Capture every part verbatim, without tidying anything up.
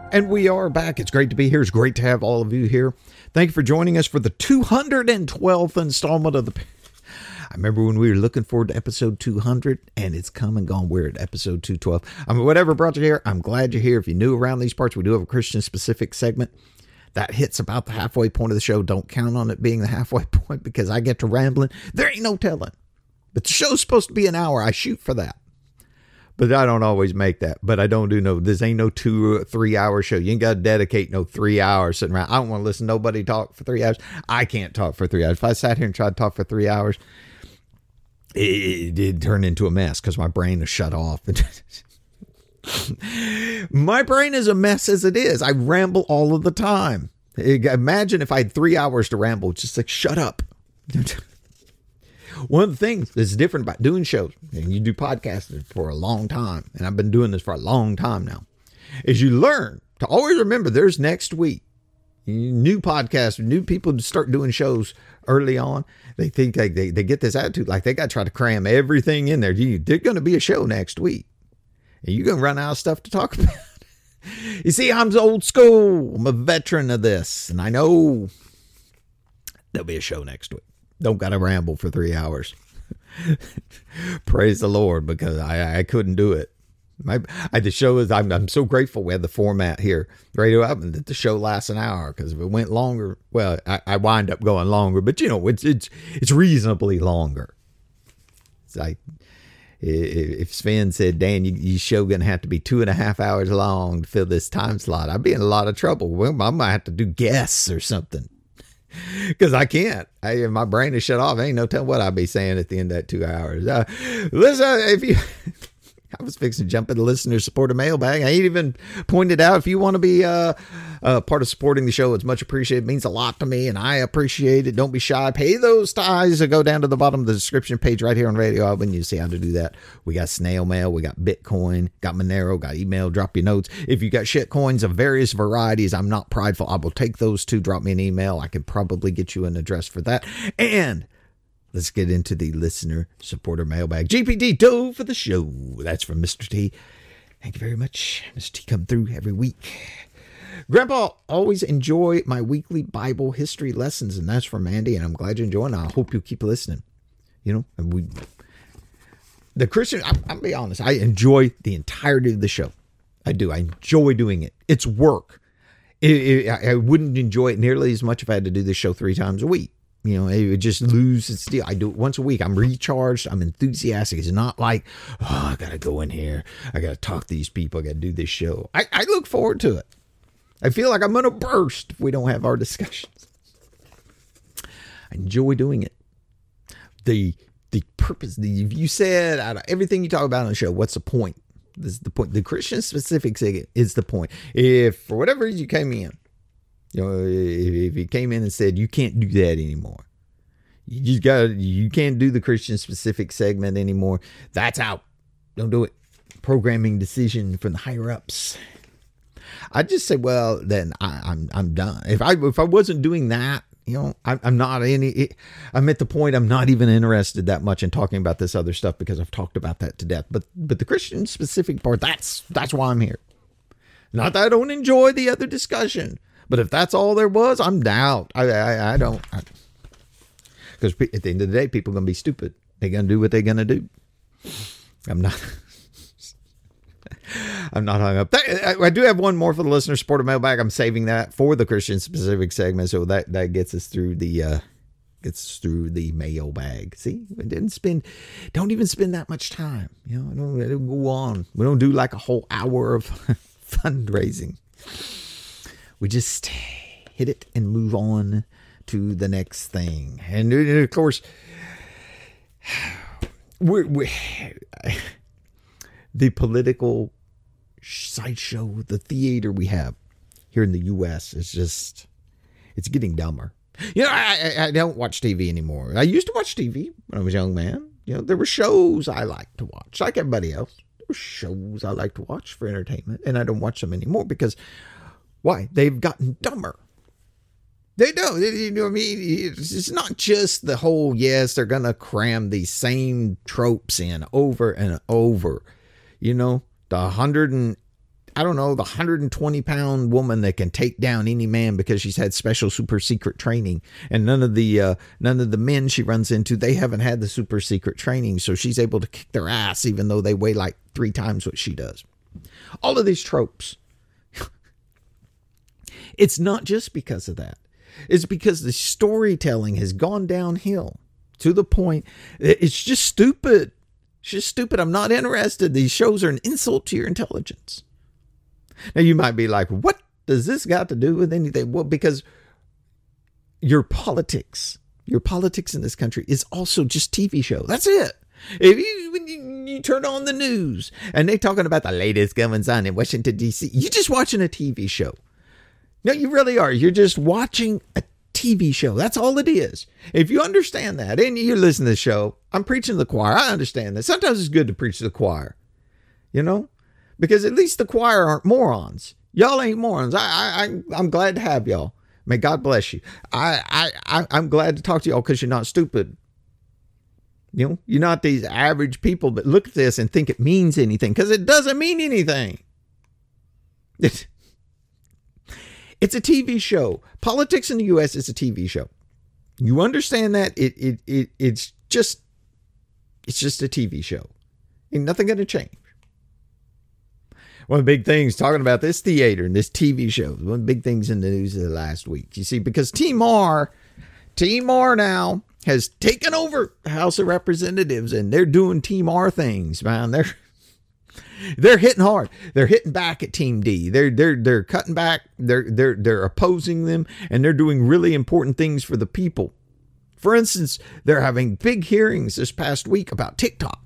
And we are back. It's great to be here. It's great to have all of you here. Thank you for joining us for the two hundred twelfth installment of the... I remember when we were looking forward to episode two hundred, and it's come and gone. We're at episode two twelve. I mean, whatever brought you here, I'm glad you're here. If you're new around these parts, we do have a Christian-specific segment that hits about the halfway point of the show. Don't count on it being the halfway point because I get to rambling. There ain't no telling. But the show's supposed to be an hour. I shoot for that. But I don't always make that. But I don't do no, this ain't no two or three hour show. You ain't got to dedicate no three hours sitting around. I don't want to listen to nobody talk for three hours. I can't talk for three hours. If I sat here and tried to talk for three hours, it, it did turn into a mess because my brain is shut off. My brain is a mess as it is. I ramble all of the time. Imagine if I had three hours to ramble, just like, shut up. One of the things that's different about doing shows, and you do podcasting for a long time, and I've been doing this for a long time now, is you learn to always remember there's next week. New podcasts, new people start doing shows early on. They think they, they, they get this attitude like they got to try to cram everything in there. You, there's going to be a show next week, and you're going to run out of stuff to talk about. You see, I'm old school. I'm a veteran of this, and I know there'll be a show next week. Don't got to ramble for three hours. Praise the Lord, because I, I couldn't do it. My, I, the show is, I'm, I'm so grateful we had the format here, Radio Oven, that the show lasts an hour, because if it went longer, well, I, I wind up going longer, but you know, it's, it's, it's reasonably longer. It's like, if Sven said, Dan, you, your show going to have to be two and a half hours long to fill this time slot, I'd be in a lot of trouble. Well, I might have to do guests or something. Because I can't. I, my brain is shut off. Ain't no telling what I'll be saying at the end of that two hours. Uh, listen, if you... I was fixing to jump in the listener supporter mailbag. I ain't even pointed out if you want to be uh, uh, part of supporting the show. It's much appreciated. It means a lot to me, and I appreciate it. Don't be shy. Pay those ties that go down to the bottom of the description page right here on Radio When you see how to do that. We got snail mail. We got Bitcoin. Got Monero. Got email. Drop your notes. If you got shit coins of various varieties, I'm not prideful. I will take those too. Drop me an email. I can probably get you an address for that. And let's get into the listener supporter mailbag. G P T Doe for the show. That's from Mister T. Thank you very much. Mister T come through every week. Grandpa, always enjoy my weekly Bible history lessons. And that's from Andy. And I'm glad you're enjoying it. I hope you keep listening. You know, and we, the Christian, I'm, I'll be honest. I enjoy the entirety of the show. I do. I enjoy doing it. It's work. It, it, I wouldn't enjoy it nearly as much if I had to do this show three times a week. You know, it would just lose its deal. I do it once a week. I'm recharged. I'm enthusiastic. It's not like, oh, I got to go in here. I got to talk to these people. I got to do this show. I, I look forward to it. I feel like I'm going to burst if we don't have our discussions. I enjoy doing it. The the purpose, the you said out of everything you talk about on the show, what's the point? This is the point. The Christian specific is the point. If for whatever reason you came in, you know, if he came in and said, you can't do that anymore. You just got, you can't do the Christian specific segment anymore. That's out. Don't do it. Programming decision from the higher ups. I just say, well, then I, I'm, I'm done. If I, if I wasn't doing that, you know, I, I'm not any, I'm at the point I'm not even interested that much in talking about this other stuff because I've talked about that to death. But, but the Christian specific part, that's, that's why I'm here. Not that I don't enjoy the other discussion. But if that's all there was, I'm down. I I, I don't. Because at the end of the day, people are going to be stupid. They're going to do what they're going to do. I'm not. I'm not hung up. I, I do have one more for the listener supporter mailbag. I'm saving that for the Christian specific segment. So that, that gets us through the uh, gets us through the mailbag. See, we didn't spend, don't even spend that much time. You know, I don't, I don't go on. We don't do like a whole hour of fundraising. We just hit it and move on to the next thing. And of course, we're, we're the political sideshow, the theater we have here in the U S is just, it's getting dumber. You know, I, I, I don't watch T V anymore. I used to watch T V when I was a young man. You know, there were shows I liked to watch, like everybody else. There were shows I like to watch for entertainment, and I don't watch them anymore because... Why? They've gotten dumber. They don't. You know what I mean? It's not just the whole, yes, they're going to cram these same tropes in over and over. You know, the hundred and I don't know, the one hundred twenty pound woman that can take down any man because she's had special super secret training. And none of the uh, none of the men she runs into, they haven't had the super secret training. So she's able to kick their ass even though they weigh like three times what she does. All of these tropes. It's not just because of that. It's because the storytelling has gone downhill to the point it's just stupid. It's just stupid. I'm not interested. These shows are an insult to your intelligence. Now you might be like, what does this got to do with anything? Well, because your politics, your politics in this country is also just T V show. That's it. If you, when you, you turn on the news and they're talking about the latest goings on in Washington, D C, you're just watching a T V show. No, you really are. You're just watching a T V show. That's all it is. If you understand that and you listen to the show, I'm preaching to the choir. I understand that. Sometimes it's good to preach to the choir, you know, because at least the choir aren't morons. Y'all ain't morons. I, I, I I'm glad to have y'all. May God bless you. I, I, I I'm glad to talk to y'all because you're not stupid. You know, you're not these average people that look at this and think it means anything because it doesn't mean anything. It's, it's a T V show. Politics in the U S is a T V show. You understand that? It it it it's just it's just a T V show. Ain't nothing going to change. One of the big things talking about this theater and this T V show, one of the big things in the news of the last week. You see, because T-Mar, T-Mar now has taken over the House of Representatives and they're doing T-Mar things, man. They're They're hitting hard. They're hitting back at Team D. They're they're they're cutting back. They're they're they're opposing them, and they're doing really important things for the people. For instance, they're having big hearings this past week about TikTok.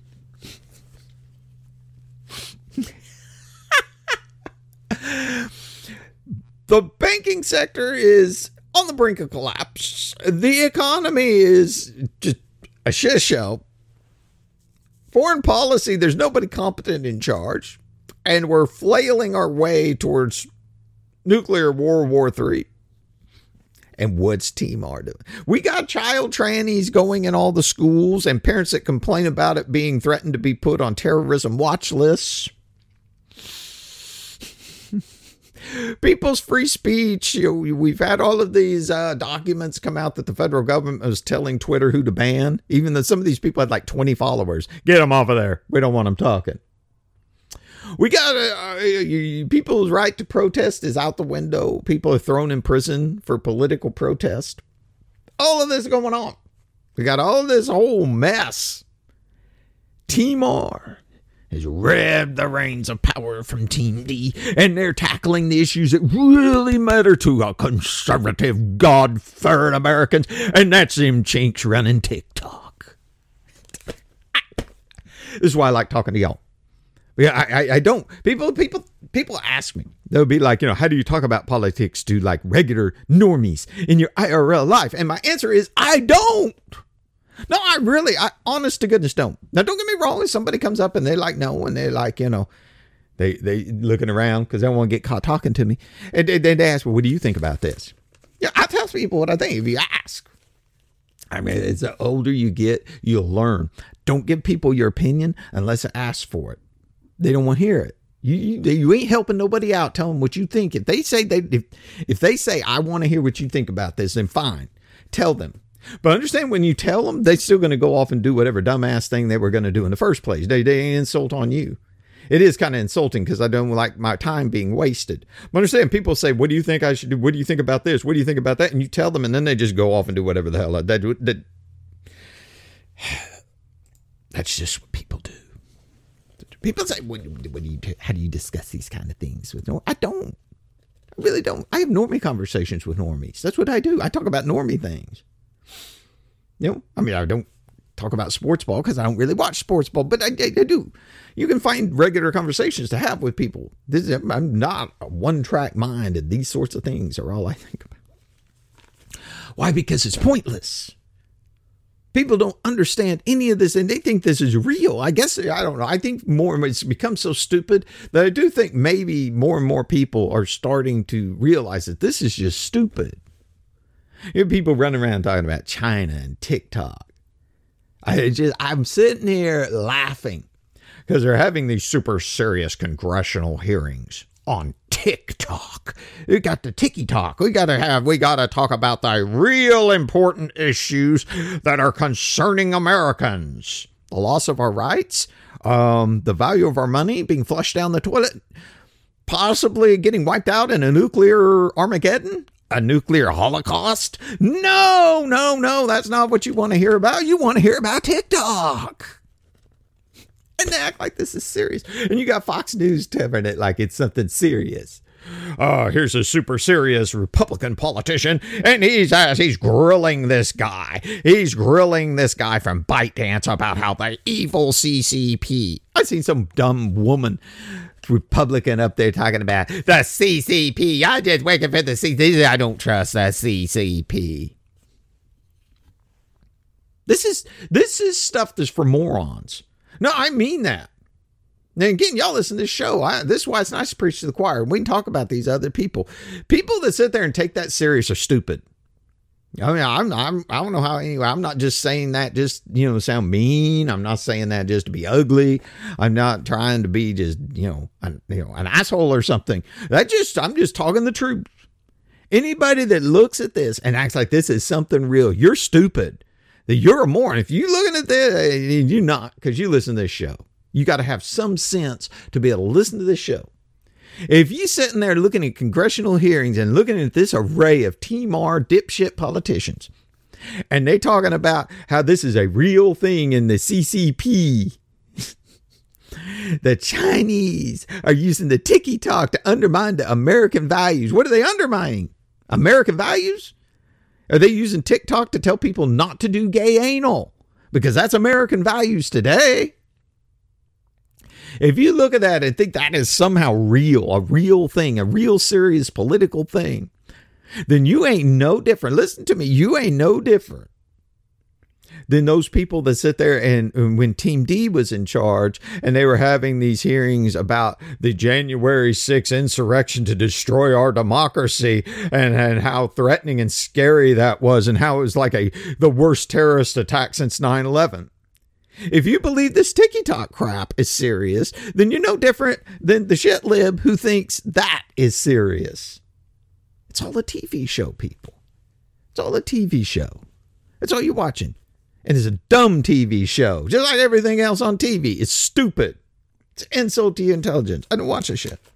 The banking sector is on the brink of collapse. The economy is just a shit show. Foreign policy, there's nobody competent in charge. And we're flailing our way towards nuclear World War Three. And what's T-Mar doing? We got child trannies going in all the schools and parents that complain about it being threatened to be put on terrorism watch lists. People's free speech. You know, we've had all of these uh, documents come out that the federal government was telling Twitter who to ban, even though some of these people had like twenty followers. Get them off of there. We don't want them talking. We got uh, uh, people's right to protest is out the window. People are thrown in prison for political protest. All of this going on. We got all this whole mess. T-Mar has grabbed the reins of power from Team D, and they're tackling the issues that really matter to a conservative, God-fearing Americans, and that's them chinks running TikTok. This is why I like talking to y'all. Yeah, I, I, I don't. People, people, people ask me. They'll be like, you know, how do you talk about politics to like regular normies in your I R L life? And my answer is, I don't. No, I really, I honest to goodness don't. Now, don't get me wrong. If somebody comes up and they're like, no, and they're like, you know, they they looking around because they don't want to get caught talking to me. And they, they ask, well, what do you think about this? Yeah, I tell people what I think if you ask. I mean, as the older you get, you'll learn. Don't give people your opinion unless I ask for it. They don't want to hear it. You, you you ain't helping nobody out. Tell them what you think. If they say they if, if they say I want to hear what you think about this, then fine, tell them. But understand, when you tell them, they're still going to go off and do whatever dumbass thing they were going to do in the first place. They they insult on you. It is kind of insulting because I don't like my time being wasted. But understand, people say, "What do you think I should do? What do you think about this? What do you think about that?" And you tell them, and then they just go off and do whatever the hell that that. That's just what people do. People say, what, what do you, how do you discuss these kind of things with normies? I don't. I really don't. I have normie conversations with normies. That's what I do. I talk about normie things. You know, I mean, I don't talk about sports ball because I don't really watch sports ball, but I, I, I do. You can find regular conversations to have with people. This is, I'm not a one-track mind, and these sorts of things are all I think about. Why? Because it's pointless. People don't understand any of this, and they think this is real. I guess, I don't know. I think more and more it's become so stupid that I do think maybe more and more people are starting to realize that this is just stupid. You have people running around talking about China and TikTok. I just, I'm sitting here laughing because they're having these super serious congressional hearings on TikTok. We got the Tiki Talk. We got to have, we got to talk about the real important issues that are concerning Americans. The loss of our rights, um, the value of our money being flushed down the toilet, possibly getting wiped out in a nuclear Armageddon, a nuclear holocaust. No, no, no, that's not what you want to hear about. You want to hear about TikTok. And they act like this is serious. And you got Fox News telling it like it's something serious. Uh, here's a super serious Republican politician, and he's uh, he's grilling this guy. He's grilling this guy from ByteDance about how the evil C C P. I seen some dumb woman Republican up there talking about the C C P. I just waiting for the C C P. I don't trust the C C P. This is this is stuff that's for morons. No, I mean that. Now, again, y'all listen to this show. I, this is why it's nice to preach to the choir. We can talk about these other people. People that sit there and take that serious are stupid. I mean, I'm, I'm, I don't know how, anyway, I'm not just saying that just, you know, sound mean. I'm not saying that just to be ugly. I'm not trying to be just, you know, an, you know, an asshole or something. That just, I'm just talking the truth. Anybody that looks at this and acts like this is something real, you're stupid. That you're a moron. If you're looking at this, you're not, because you listen to this show. You got to have some sense to be able to listen to this show. If you sitting there looking at congressional hearings and looking at this array of T M R dipshit politicians, and they talking about how this is a real thing in the C C P, the Chinese are using the Tiki Talk to undermine the American values. What are they undermining? American values? Are they using TikTok to tell people not to do gay anal? Because that's American values today. If you look at that and think that is somehow real, a real thing, a real serious political thing, then you ain't no different. Listen to me. You ain't no different than those people that sit there and, and when Team D was in charge and they were having these hearings about the January sixth insurrection to destroy our democracy and, and how threatening and scary that was and how it was like a the worst terrorist attack since nine eleven. If you believe this TikTok crap is serious, then you're no different than the shit lib who thinks that is serious. It's all a T V show, people. It's all a T V show. That's all you're watching. And it's a dumb T V show, just like everything else on T V. It's stupid. It's an insult to your intelligence. I don't watch this shit.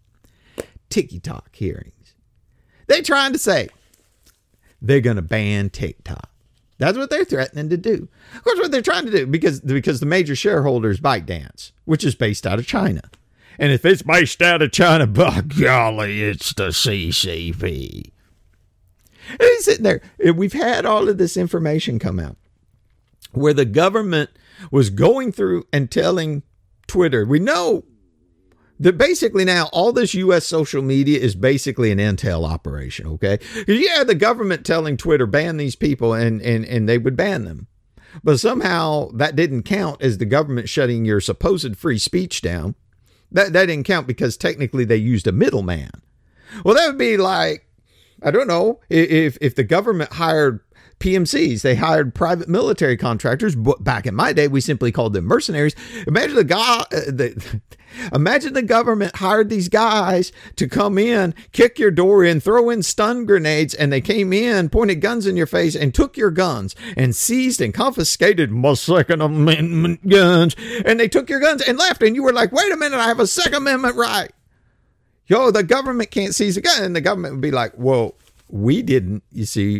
TikTok hearings. They're trying to say they're going to ban TikTok. That's what they're threatening to do. Of course, what they're trying to do, because because the major shareholder is ByteDance, which is based out of China. And if it's based out of China, by golly, it's the C C P. And he's sitting there. We've had all of this information come out where the government was going through and telling Twitter, we know that basically now all this U S social media is basically an intel operation, okay? Because you had the government telling Twitter, ban these people, and, and, and they would ban them. But somehow that didn't count as the government shutting your supposed free speech down. That, that didn't count because technically they used a middleman. Well, that would be like, I don't know, if, if the government hired P M Cs, they hired private military contractors. But back in my day, we simply called them mercenaries. Imagine the guy, uh, the, imagine the government hired these guys to come in, kick your door in, throw in stun grenades, and they came in, pointed guns in your face, and took your guns and seized and confiscated my Second Amendment guns. And they took your guns and left, and you were like, "Wait a minute, I have a Second Amendment right." Yo, the government can't seize a gun, and the government would be like, "Well, we didn't." You see.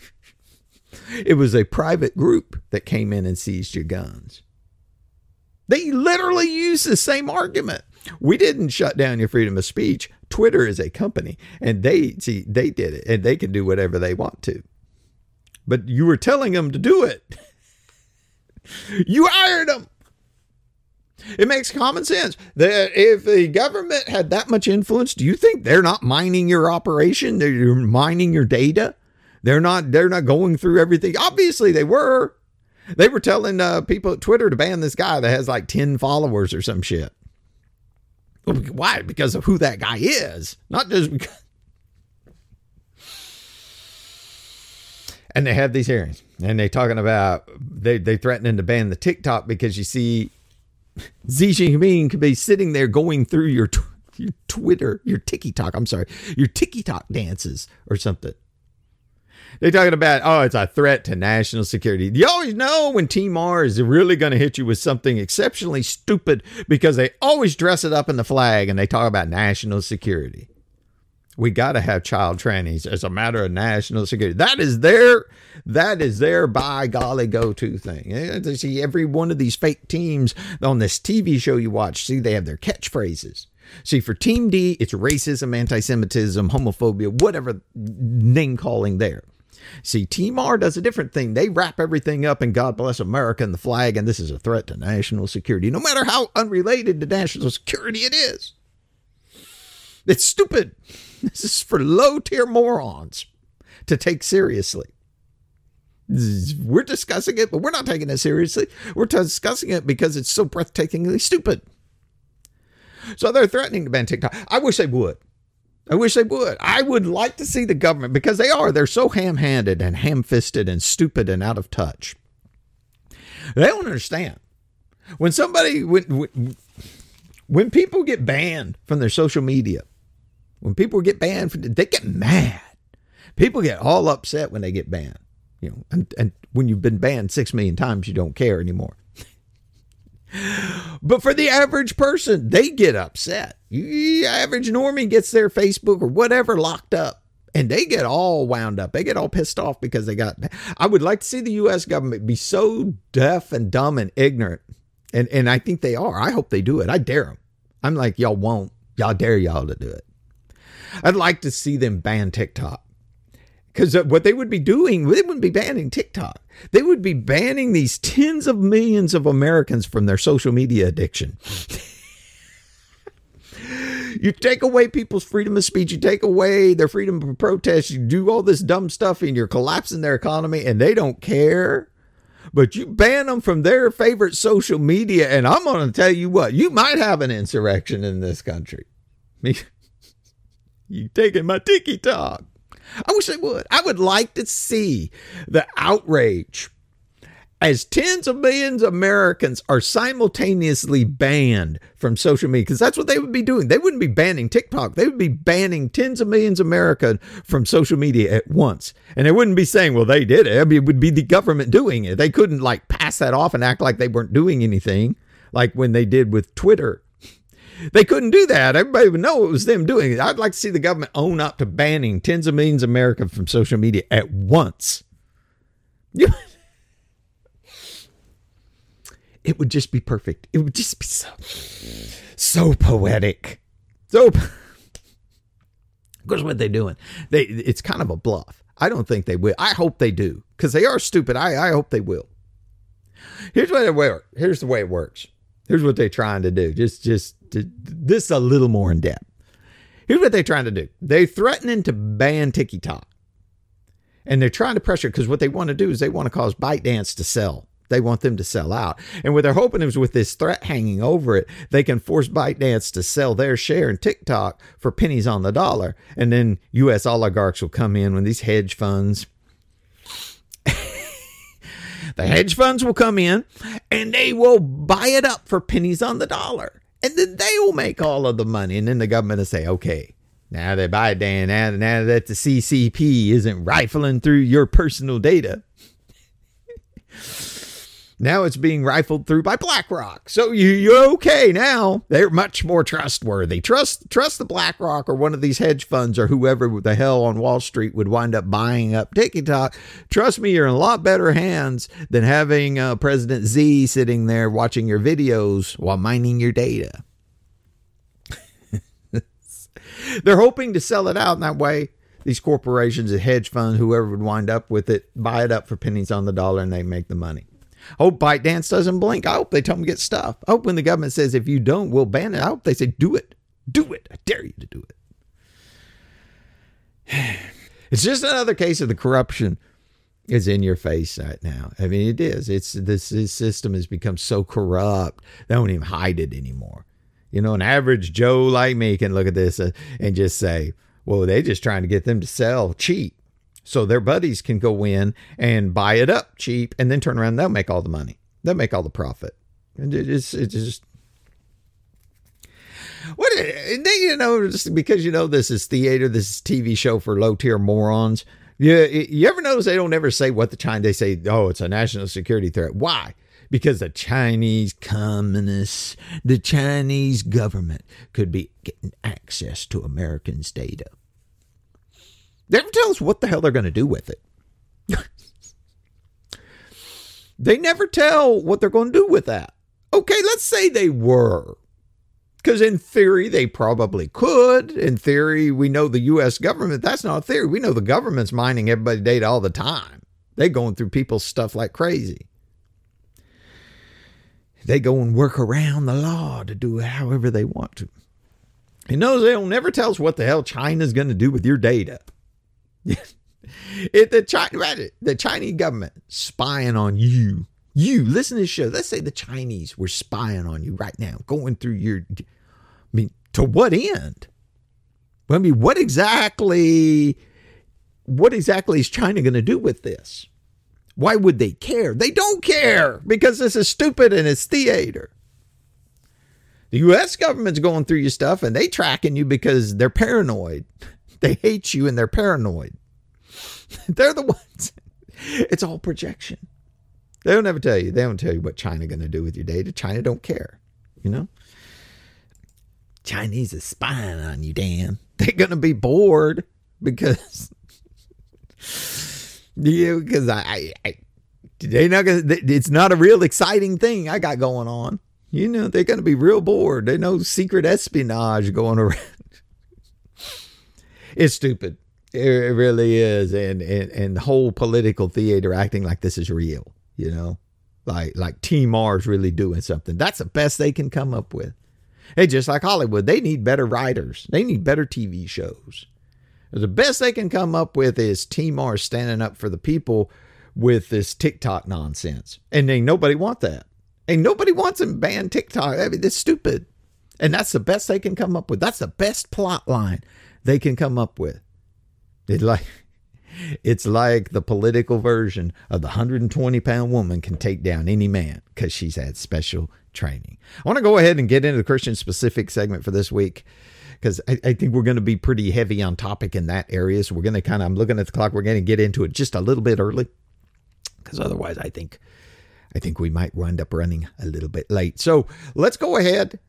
It was a private group that came in and seized your guns. They literally use the same argument. We didn't shut down your freedom of speech. Twitter is a company, and they see they did it, and they can do whatever they want to. But you were telling them to do it. You hired them. It makes common sense that if the government had that much influence, do you think they're not mining your operation? They're mining your data. They're not, they're not going through everything. Obviously they were, they were telling uh, people at Twitter to ban this guy that has like ten followers or some shit. Why? Because of who that guy is, not just because. And they have these hearings and they talking about, they, they threatening to ban the TikTok because you see Xi Jinping could be sitting there going through your, your Twitter, your TikTok, I'm sorry, your TikTok dances or something. They're talking about, oh, it's a threat to national security. You always know when Timor is really going to hit you with something exceptionally stupid because they always dress it up in the flag and they talk about national security. We got to have child trannies as a matter of national security. That is their, that is their by golly go-to thing. You see every one of these fake teams on this T V show you watch. See, they have their catchphrases. See, for Team D, it's racism, anti-Semitism, homophobia, whatever name calling there. See, Team R does a different thing. They wrap everything up in God Bless America and the flag, and this is a threat to national security, no matter how unrelated to national security it is. It's stupid. This is for low-tier morons to take seriously. We're discussing it, but we're not taking it seriously. We're discussing it because it's so breathtakingly stupid. So they're threatening to ban TikTok. I wish they would. I wish they would. I would like to see the government, because they are. They're so ham-handed and ham-fisted and stupid and out of touch. They don't understand. When somebody, when, when, when people get banned from their social media, when people get banned, from, they get mad. People get all upset when they get banned. You know, and, and when you've been banned six million times, you don't care anymore. But for the average person, they get upset. The average normie gets their Facebook or whatever locked up, and they get all wound up. They get all pissed off because they got. I would like to see the U S government be so deaf and dumb and ignorant, and and I think they are. I hope they do it. I dare them. I'm like, y'all won't. Y'all dare y'all to do it. I'd like to see them ban TikTok. Because what they would be doing, they wouldn't be banning TikTok. They would be banning these tens of millions of Americans from their social media addiction. You take away people's freedom of speech. You take away their freedom of protest. You do all this dumb stuff and you're collapsing their economy and they don't care. But you ban them from their favorite social media. And I'm going to tell you what, you might have an insurrection in this country. You taking my TikTok. I wish they would. I would like to see the outrage as tens of millions of Americans are simultaneously banned from social media, because that's what they would be doing. They wouldn't be banning TikTok. They would be banning tens of millions of Americans from social media at once. And they wouldn't be saying, well, they did it. I mean, it would be the government doing it. They couldn't like pass that off and act like they weren't doing anything like when they did with Twitter. They couldn't do that. Everybody would know it was them doing it. I'd like to see the government own up to banning tens of millions of Americans from social media at once. It would just be perfect. It would just be so, so poetic. So, of course, what they're doing, they it's kind of a bluff. I don't think they will. I hope they do, because they are stupid. I, I hope they will. Here's what it works. Here's the way it works. Here's what they're trying to do. Just, just to, this a little more in depth. Here's what they're trying to do. They're threatening to ban TikTok. And they're trying to pressure, because what they want to do is they want to cause ByteDance to sell. They want them to sell out. And what they're hoping is with this threat hanging over it, they can force ByteDance to sell their share in TikTok for pennies on the dollar. And then U S oligarchs will come in when these hedge funds... The hedge funds will come in and they will buy it up for pennies on the dollar. And then they will make all of the money. And then the government will say, okay, now that ByteDance, now, now that the C C P isn't rifling through your personal data, now it's being rifled through by BlackRock. So you, you're okay now. They're much more trustworthy. Trust trust the BlackRock or one of these hedge funds or whoever the hell on Wall Street would wind up buying up TikTok. Trust me, you're in a lot better hands than having uh, President Z sitting there watching your videos while mining your data. They're hoping to sell it out in that way. These corporations, the hedge funds, whoever would wind up with it, buy it up for pennies on the dollar and they make the money. I hope ByteDance doesn't blink. I hope they tell them to get stuff. I hope when the government says, if you don't, we'll ban it. I hope they say, do it. Do it. I dare you to do it. It's just another case of the corruption is in your face right now. I mean, it is. It's this, this system has become so corrupt. They don't even hide it anymore. You know, an average Joe like me can look at this uh, and just say, well, they're just trying to get them to sell cheap. So their buddies can go in and buy it up cheap and then turn around and they'll make all the money. They'll make all the profit. And it's, it's just, What, and then, you know, just because, you know, this is theater, this is T V show for low tier morons. Yeah. You ever notice they don't ever say what the China, they say, oh, it's a national security threat. Why? Because the Chinese communists, the Chinese government could be getting access to Americans' data. They never tell us what the hell they're going to do with it. They never tell what they're going to do with that. Okay, let's say they were. Because in theory, they probably could. In theory, we know the U S government, that's not a theory. We know the government's mining everybody's data all the time. They're going through people's stuff like crazy. They go and work around the law to do it however they want to. You know, they'll never tell us what the hell China's going to do with your data. If the China, the Chinese government spying on you, you listen to this show. Let's say the Chinese were spying on you right now, going through your. I mean, to what end? Well, I mean, what exactly? What exactly is China going to do with this? Why would they care? They don't care because this is stupid and it's theater. The U S government's going through your stuff and they tracking you because they're paranoid. They hate you and they're paranoid. They're the ones. It's all projection. They don't ever tell you. They don't tell you what China going to do with your data. China don't care. You know? Chinese is spying on you, Dan. They're going to be bored because... yeah, because I, I, I they not gonna, it's not a real exciting thing I got going on. You know, they're going to be real bored. They know secret espionage going around. It's stupid. It really is. And, and, and the whole political theater acting like this is real, you know, like, like Team Mars really doing something. That's the best they can come up with. Hey, just like Hollywood, they need better writers. They need better T V shows. The best they can come up with is Team Mars standing up for the people with this TikTok nonsense. And ain't nobody want that. Ain't nobody wants them ban TikTok. I mean, it's stupid. And that's the best they can come up with. That's the best plot line they can come up with. It's like, it's like the political version of the one hundred twenty pound woman can take down any man because she's had special training. I want to go ahead and get into the Christian specific segment for this week, because I, I think we're going to be pretty heavy on topic in that area. So we're going to kind of, I'm looking at the clock. We're going to get into it just a little bit early, because otherwise I think, I think we might wind up running a little bit late. So let's go ahead.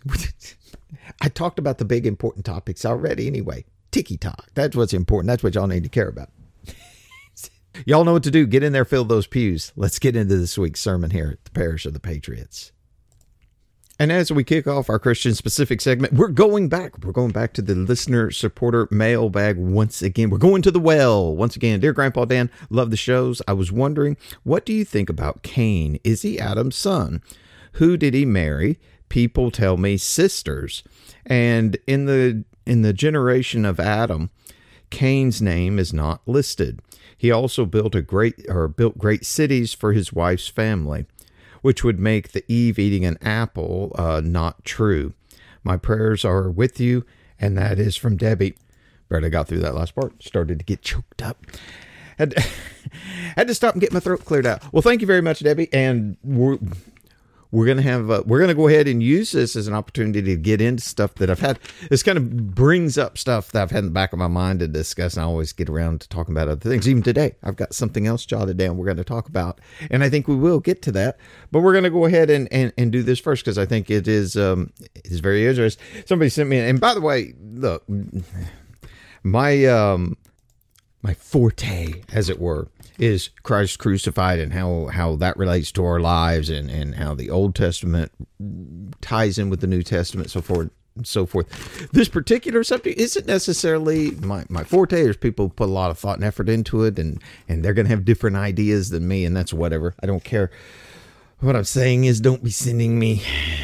I talked about the big important topics already anyway. Tiki talk. That's what's important. That's what y'all need to care about. Y'all know what to do. Get in there, fill those pews. Let's get into this week's sermon here at the Parish of the Patriots. And as we kick off our Christian specific segment, we're going back. We're going back to the listener supporter mailbag once again. We're going to the well once again. Dear Grandpa Dan, love the shows. I was wondering, what do you think about Cain? Is he Adam's son? Who did he marry? People tell me sisters. And in the in the generation of Adam, Cain's name is not listed. He also built a great or built great cities for his wife's family, which would make the Eve eating an apple uh, not true. My prayers are with you, and that is from Debbie. Barely got through that last part. Started to get choked up. Had to, had to stop and get my throat cleared out. Well, thank you very much, Debbie. And we're we're gonna have uh, we're gonna go ahead and use this as an opportunity to get into stuff that I've had. This kind of brings up stuff that I've had in the back of my mind to discuss, and I always get around to talking about other things. Even today, I've got something else jotted down we're going to talk about, and I think we will get to that. But we're going to go ahead and, and, and do this first, because I think it is um it is very interesting. Somebody sent me, and by the way, look, my um my forte, as it were, is Christ crucified and how, how that relates to our lives, and, and how the Old Testament ties in with the New Testament, so forth and so forth. This particular subject isn't necessarily my, my forte. There's people who put a lot of thought and effort into it, and, and they're going to have different ideas than me, and that's whatever. I don't care. What I'm saying is, don't be sending me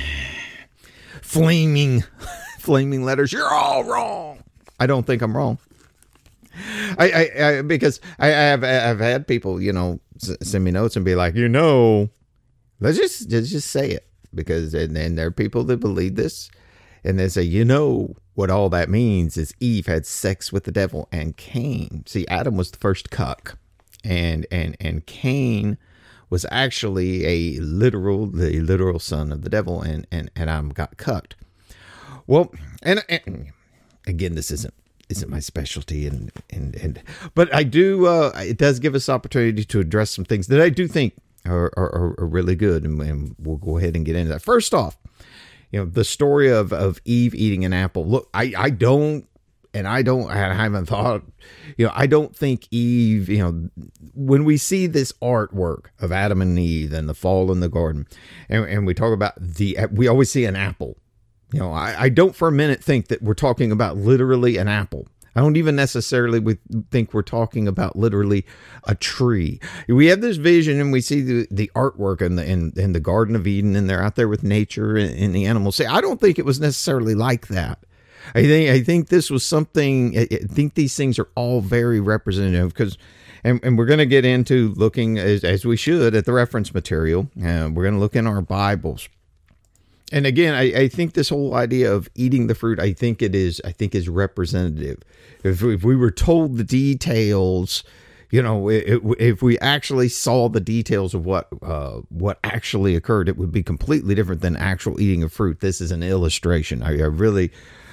flaming, flaming letters. You're all wrong. I don't think I'm wrong. I, I, I because I, I have I've had people, you know, send me notes and be like, you know, let's just let's just say it, because and then there are people that believe this, and they say, you know, what all that means is Eve had sex with the devil, and Cain. See, Adam was the first cuck, and and and Cain was actually a literal the literal son of the devil, and and and Adam got cucked. Well, and, and again, this isn't isn't my specialty, and and and but I do. Uh, it does give us opportunity to address some things that I do think are are, are really good, and, and we'll go ahead and get into that. First off, you know, the story of of Eve eating an apple. Look, I I don't. And I don't, I haven't thought, you know, I don't think Eve, you know, when we see this artwork of Adam and Eve and the fall in the garden, and, and we talk about the, we always see an apple. You know, I, I don't for a minute think that we're talking about literally an apple. I don't even necessarily think we're talking about literally a tree. We have this vision and we see the, the artwork in the, in, in the Garden of Eden, and they're out there with nature and, and the animals. Say, I don't think it was necessarily like that. I think I think this was something. I think these things are all very representative because, and, and we're going to get into looking as, as we should at the reference material. Uh, we're going to look in our Bibles, and again, I, I think this whole idea of eating the fruit, I think it is. I think is representative. If, if we were told the details, you know, if, if we actually saw the details of what uh, what actually occurred, it would be completely different than actual eating of fruit. This is an illustration. I, I really.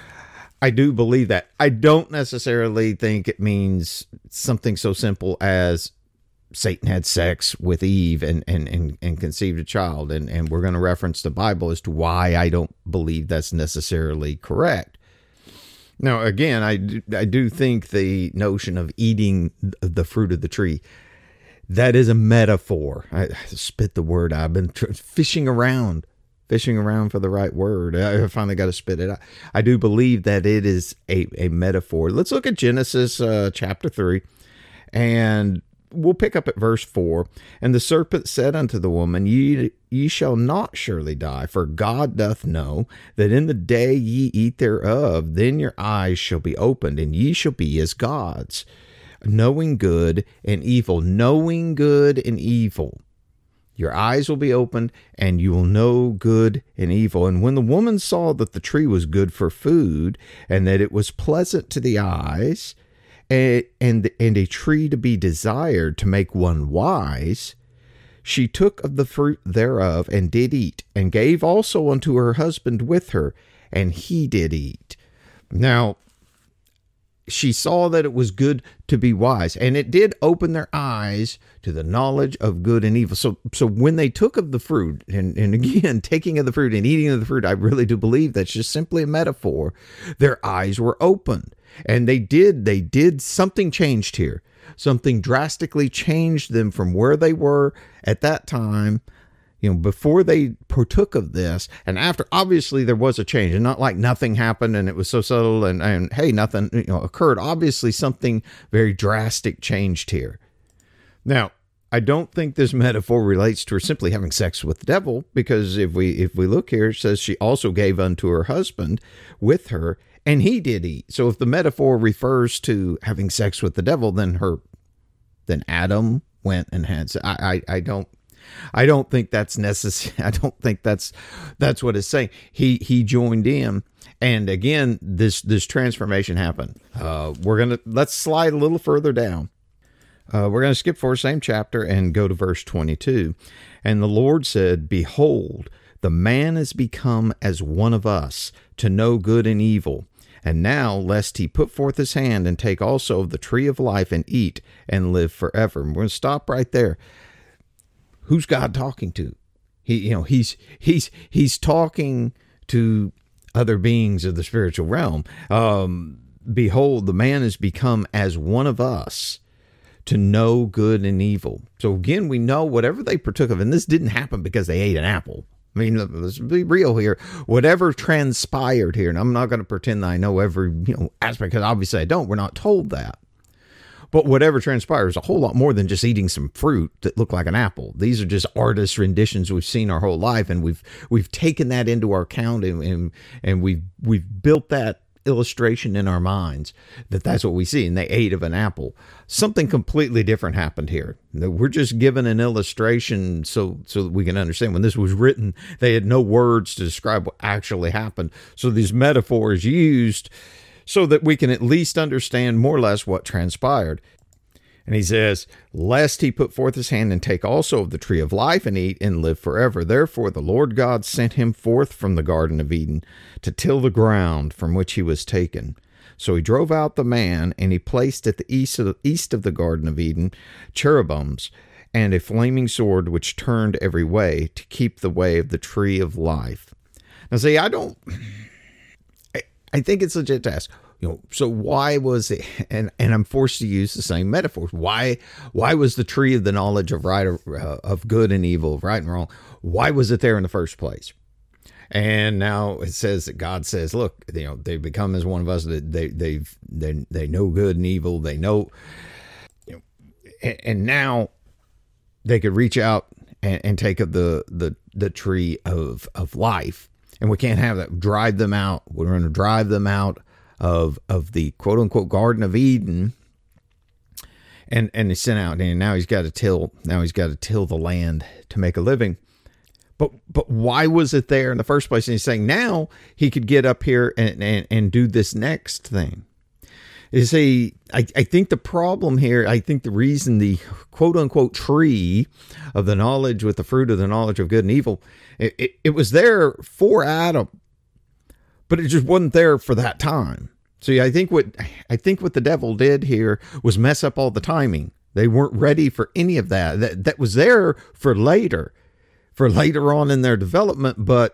I do believe that. I don't necessarily think it means something so simple as Satan had sex with Eve and and and, and conceived a child. And, and we're going to reference the Bible as to why I don't believe that's necessarily correct. Now, again, I do, I do think the notion of eating the fruit of the tree, that is a metaphor. I, I spit the word out. I've been tr- fishing around. Fishing around for the right word. I finally got to spit it out. I do believe that it is a, a metaphor. Let's look at Genesis uh, chapter three, and we'll pick up at verse four. And the serpent said unto the woman, Ye, ye shall not surely die, for God doth know that in the day ye eat thereof, then your eyes shall be opened, and ye shall be as gods, knowing good and evil. Knowing good and evil. Your eyes will be opened, and you will know good and evil. And when the woman saw that the tree was good for food, and that it was pleasant to the eyes, and, and, and a tree to be desired to make one wise, she took of the fruit thereof, and did eat, and gave also unto her husband with her, and he did eat. Now, she saw that it was good to be wise, and it did open their eyes to the knowledge of good and evil. So, so when they took of the fruit, and, and again, taking of the fruit and eating of the fruit, I really do believe that's just simply a metaphor. Their eyes were opened, and they did, they did, something changed here. Something drastically changed them from where they were at that time, you know, before they partook of this, and after. Obviously there was a change, and not like nothing happened and it was so subtle and, and hey, nothing, you know, occurred. Obviously something very drastic changed here. Now, I don't think this metaphor relates to her simply having sex with the devil, because if we, if we look here, it says she also gave unto her husband with her, and he did eat. So if the metaphor refers to having sex with the devil, then her, then Adam went and had, I, I, I don't, I don't think that's necessary. I don't think that's that's what it's saying. He he joined in, and again, this this transformation happened. Uh, we're gonna let's slide a little further down. Uh, we're gonna skip forward, same chapter, and go to verse twenty-two. And the Lord said, Behold, the man is become as one of us, to know good and evil. And now, lest he put forth his hand and take also of the tree of life and eat and live forever. And we're gonna stop right there. Who's God talking to? He, you know, he's he's he's talking to other beings of the spiritual realm. Um, Behold, the man has become as one of us, to know good and evil. So again, we know whatever they partook of, and this didn't happen because they ate an apple. I mean, let's be real here. Whatever transpired here, and I'm not going to pretend that I know every you know aspect, because obviously I don't. We're not told that. But whatever transpires, a whole lot more than just eating some fruit that look like an apple. These are just artist renditions we've seen our whole life, and we've we've taken that into our account, and and, and we've we've built that illustration in our minds that that's what we see. And they ate of an apple. Something completely different happened here. We're just given an illustration so so that we can understand. When this was written, they had no words to describe what actually happened. So these metaphors used so that we can at least understand more or less what transpired. And he says, lest he put forth his hand and take also of the tree of life and eat and live forever. Therefore the Lord God sent him forth from the Garden of Eden to till the ground from which he was taken. So he drove out the man, and he placed at the east of the, east of the Garden of Eden cherubims and a flaming sword which turned every way to keep the way of the tree of life. Now see, I don't, I, I think it's legit to ask, you know, so why was it, and, and I'm forced to use the same metaphors. Why, why was the tree of the knowledge of right, uh, of good and evil, of right and wrong? Why was it there in the first place? And now it says that God says, look, you know, they become as one of us. They, they've, they, they know good and evil. They know, you know, and, and now they could reach out and, and take of the, the, the tree of, of life. And we can't have that. Drive them out. We're going to drive them out of of the quote unquote Garden of Eden, and and he sent out, and now he's got to till now he's got to till the land to make a living. But but why was it there in the first place? And he's saying now he could get up here and and, and do this next thing. You see, I, I think the problem here, I think the reason the quote unquote tree of the knowledge with the fruit of the knowledge of good and evil, it, it, it was there for Adam, but it just wasn't there for that time. See, I think what I think what the devil did here was mess up all the timing. They weren't ready for any of that. That that was there for later, for later on in their development, but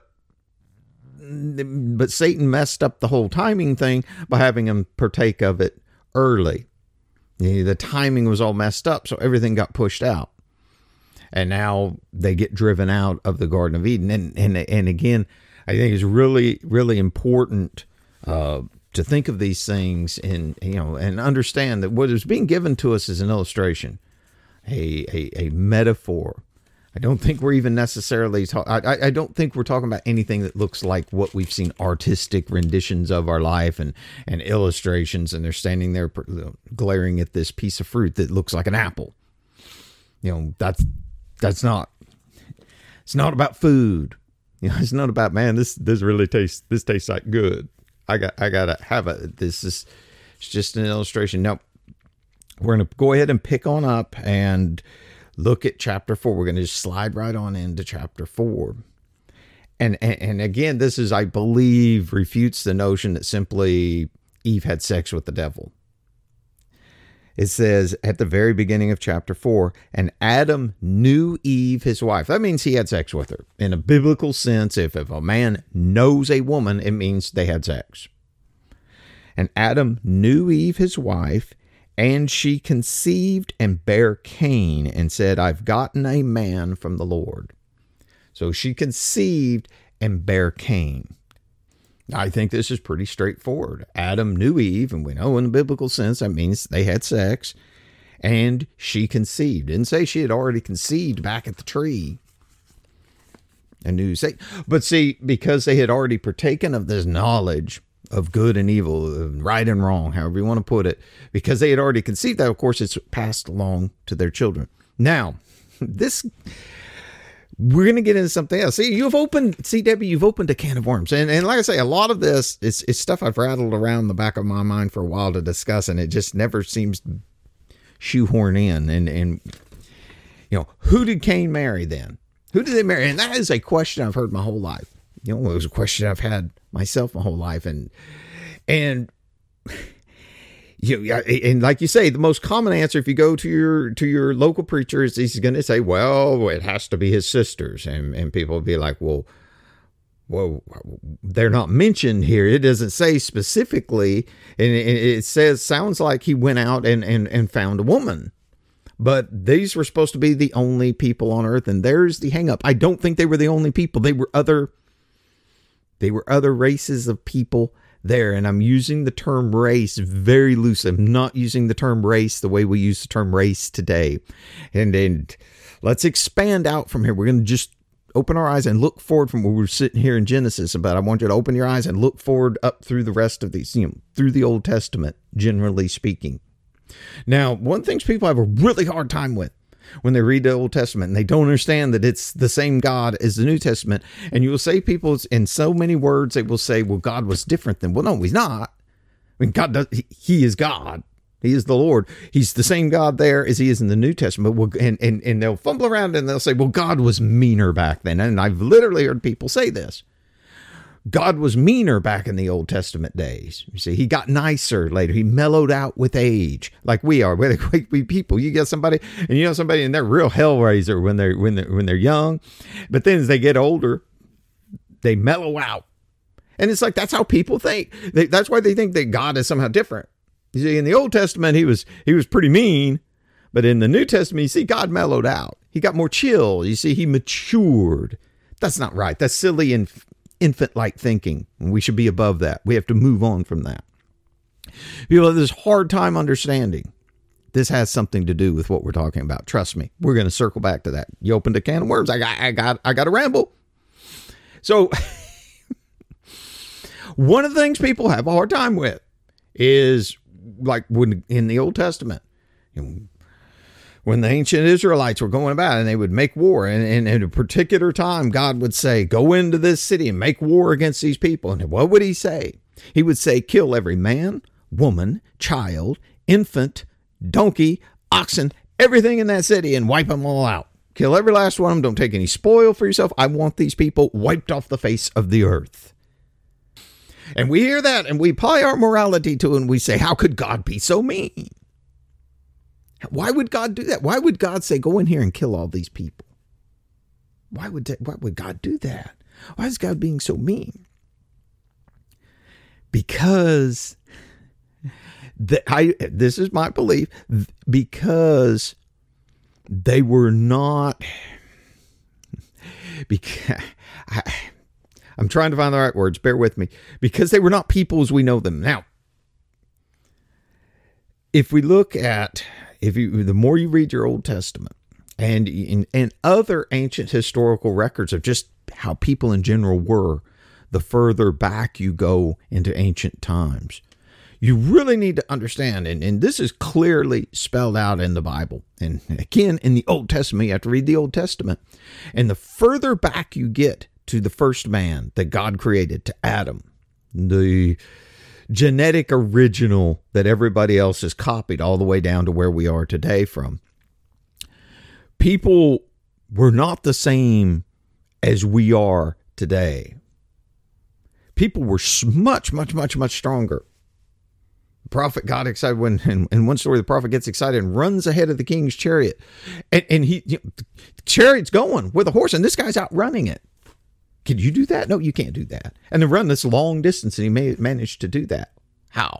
but Satan messed up the whole timing thing by having them partake of it early. You know, the timing was all messed up, so everything got pushed out. And now they get driven out of the Garden of Eden. And and and again, I think it's really, really important uh, to think of these things and, you know, and understand that what is being given to us is an illustration, a a, a metaphor. I don't think we're even necessarily talk, I, I don't think we're talking about anything that looks like what we've seen artistic renditions of our life and, and illustrations. And they're standing there glaring at this piece of fruit that looks like an apple. You know, that's, that's not, it's not about food. You know, it's not about, man, this, this really tastes, this tastes like good. I got, I gotta have it. This is, it's just an illustration. Now we're going to go ahead and pick on up and look at chapter four. We're going to just slide right on into chapter four. And, and, and again, this is, I believe, refutes the notion that simply Eve had sex with the devil. It says at the very beginning of chapter four, and Adam knew Eve, his wife. That means he had sex with her. In a biblical sense, if, if a man knows a woman, it means they had sex. And Adam knew Eve, his wife, and she conceived and bare Cain and said, I've gotten a man from the Lord. So she conceived and bare Cain. I think this is pretty straightforward. Adam knew Eve, and we know in the biblical sense that means they had sex, and she conceived. Didn't say she had already conceived back at the tree. And knew Satan. But see, because they had already partaken of this knowledge of good and evil, right and wrong, however you want to put it, because they had already conceived that, of course, it's passed along to their children. Now, this... we're going to get into something else. See, you've opened, C W, you've opened a can of worms. And, and like I say, a lot of this is, is stuff I've rattled around the back of my mind for a while to discuss, and it just never seems to shoehorn in. And, and, you know, who did Cain marry then? Who did they marry? And that is a question I've heard my whole life. You know, it was a question I've had myself my whole life. And, and, You know, and like you say, the most common answer, if you go to your to your local preacher, is he's going to say, well, it has to be his sisters. And, and people will be like, well, well, they're not mentioned here. It doesn't say specifically. And it, it says, sounds like he went out and, and, and found a woman. But these were supposed to be the only people on earth. And there's the hang up. I don't think they were the only people. They were other, they were other races of people there. And I'm using the term race very loosely. I'm not using the term race the way we use the term race today. And, and let's expand out from here. We're going to just open our eyes and look forward from where we're sitting here in Genesis. But I want you to open your eyes and look forward up through the rest of these, you know, through the Old Testament, generally speaking. Now, one of the things people have a really hard time with when they read the Old Testament, and they don't understand that it's the same God as the New Testament. And you will say people in so many words, they will say, well, God was different than, well, no, he's not. I mean, God does, he, he is God. He is the Lord. He's the same God there as he is in the New Testament. Well, and, and, and they'll fumble around and they'll say, well, God was meaner back then. And I've literally heard people say this. God was meaner back in the Old Testament days. You see, he got nicer later. He mellowed out with age, like we are. We're the we people. You get somebody, and you know somebody, and they're real hellraiser when they're when they're when they're young, but then as they get older, they mellow out. And it's like that's how people think. They, that's why they think that God is somehow different. You see, in the Old Testament, he was he was pretty mean, but in the New Testament, you see, God mellowed out. He got more chill. You see, he matured. That's not right. That's silly and infant-like thinking. We should be above that. We have to move on from that. People have this hard time understanding. This has something to do with what we're talking about. Trust me. We're going to circle back to that. You opened a can of worms. I got, I got, I got to ramble. So one of the things people have a hard time with is like when in the Old Testament, you know, when the ancient Israelites were going about and they would make war, and, and at a particular time, God would say, go into this city and make war against these people. And what would he say? He would say, kill every man, woman, child, infant, donkey, oxen, everything in that city and wipe them all out. Kill every last one of them. Don't take any spoil for yourself. I want these people wiped off the face of the earth. And we hear that and we apply our morality to it and we say, how could God be so mean? Why would God do that? Why would God say, go in here and kill all these people? Why would that, why would God do that? Why is God being so mean? Because the, I, this is my belief, because they were not, because, I, I'm trying to find the right words, bear with me, because they were not people as we know them now. If we look at, if you, the more you read your Old Testament and in, and other ancient historical records of just how people in general were, the further back you go into ancient times, you really need to understand, and, and this is clearly spelled out in the Bible. And again, in the Old Testament, you have to read the Old Testament. And the further back you get to the first man that God created, to Adam, the genetic original that everybody else has copied all the way down to where we are today from. People were not the same as we are today. People were much, much, much, much stronger. The prophet got excited when, in, in one story, the prophet gets excited and runs ahead of the king's chariot. And, and he, you know, the chariot's going with a horse and this guy's outrunning it. Can you do that? No, you can't do that. And then run this long distance, and he may managed to do that. How?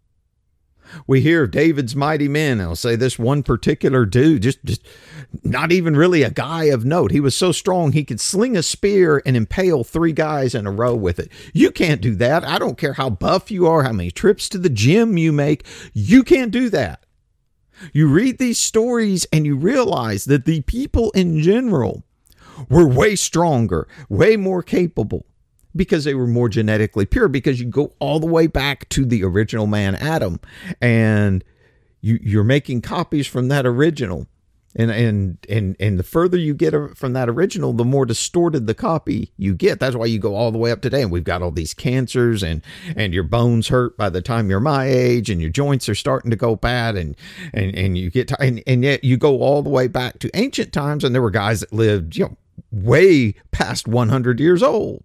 We hear of David's mighty men. I'll say this one particular dude, just, just not even really a guy of note. He was so strong, he could sling a spear and impale three guys in a row with it. You can't do that. I don't care how buff you are, how many trips to the gym you make. You can't do that. You read these stories and you realize that the people in general were way stronger, way more capable, because they were more genetically pure, because you go all the way back to the original man, Adam, and you, you're making copies from that original. And, and, and, and the further you get from that original, the more distorted the copy you get. That's why you go all the way up today. And we've got all these cancers, and, and your bones hurt by the time you're my age, and your joints are starting to go bad, and, and, and you get, and, and yet you go all the way back to ancient times. And there were guys that lived, you know, way past one hundred years old.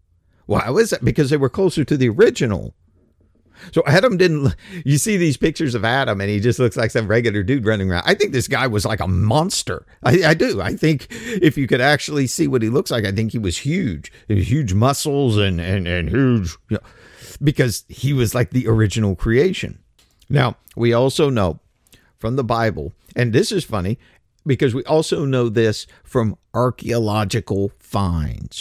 Why was that? Because they were closer to the original. So Adam didn't, you see these pictures of Adam and he just looks like some regular dude running around. I think this guy was like a monster. I, I do. I think if you could actually see what he looks like, I think he was huge. He was huge muscles and, and, and huge, you know, because he was like the original creation. Now, we also know from the Bible, and this is funny because we also know this from archaeological finds.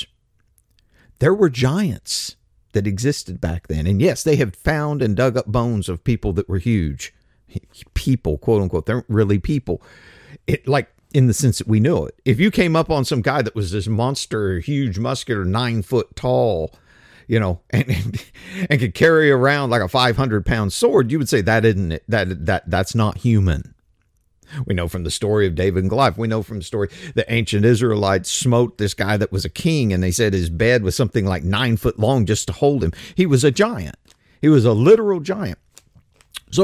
There were giants that existed back then. And yes, they have found and dug up bones of people that were huge. People, quote unquote, they're really people. It, like in the sense that we know it. If you came up on some guy that was this monster, huge, muscular, nine foot tall, you know, and, and, and could carry around like a five hundred pound sword, you would say that isn't it, that, that, that's not human. We know from the story of David and Goliath. We know from the story the ancient Israelites smote this guy that was a king, and they said his bed was something like nine foot long just to hold him. He was a giant. He was a literal giant. So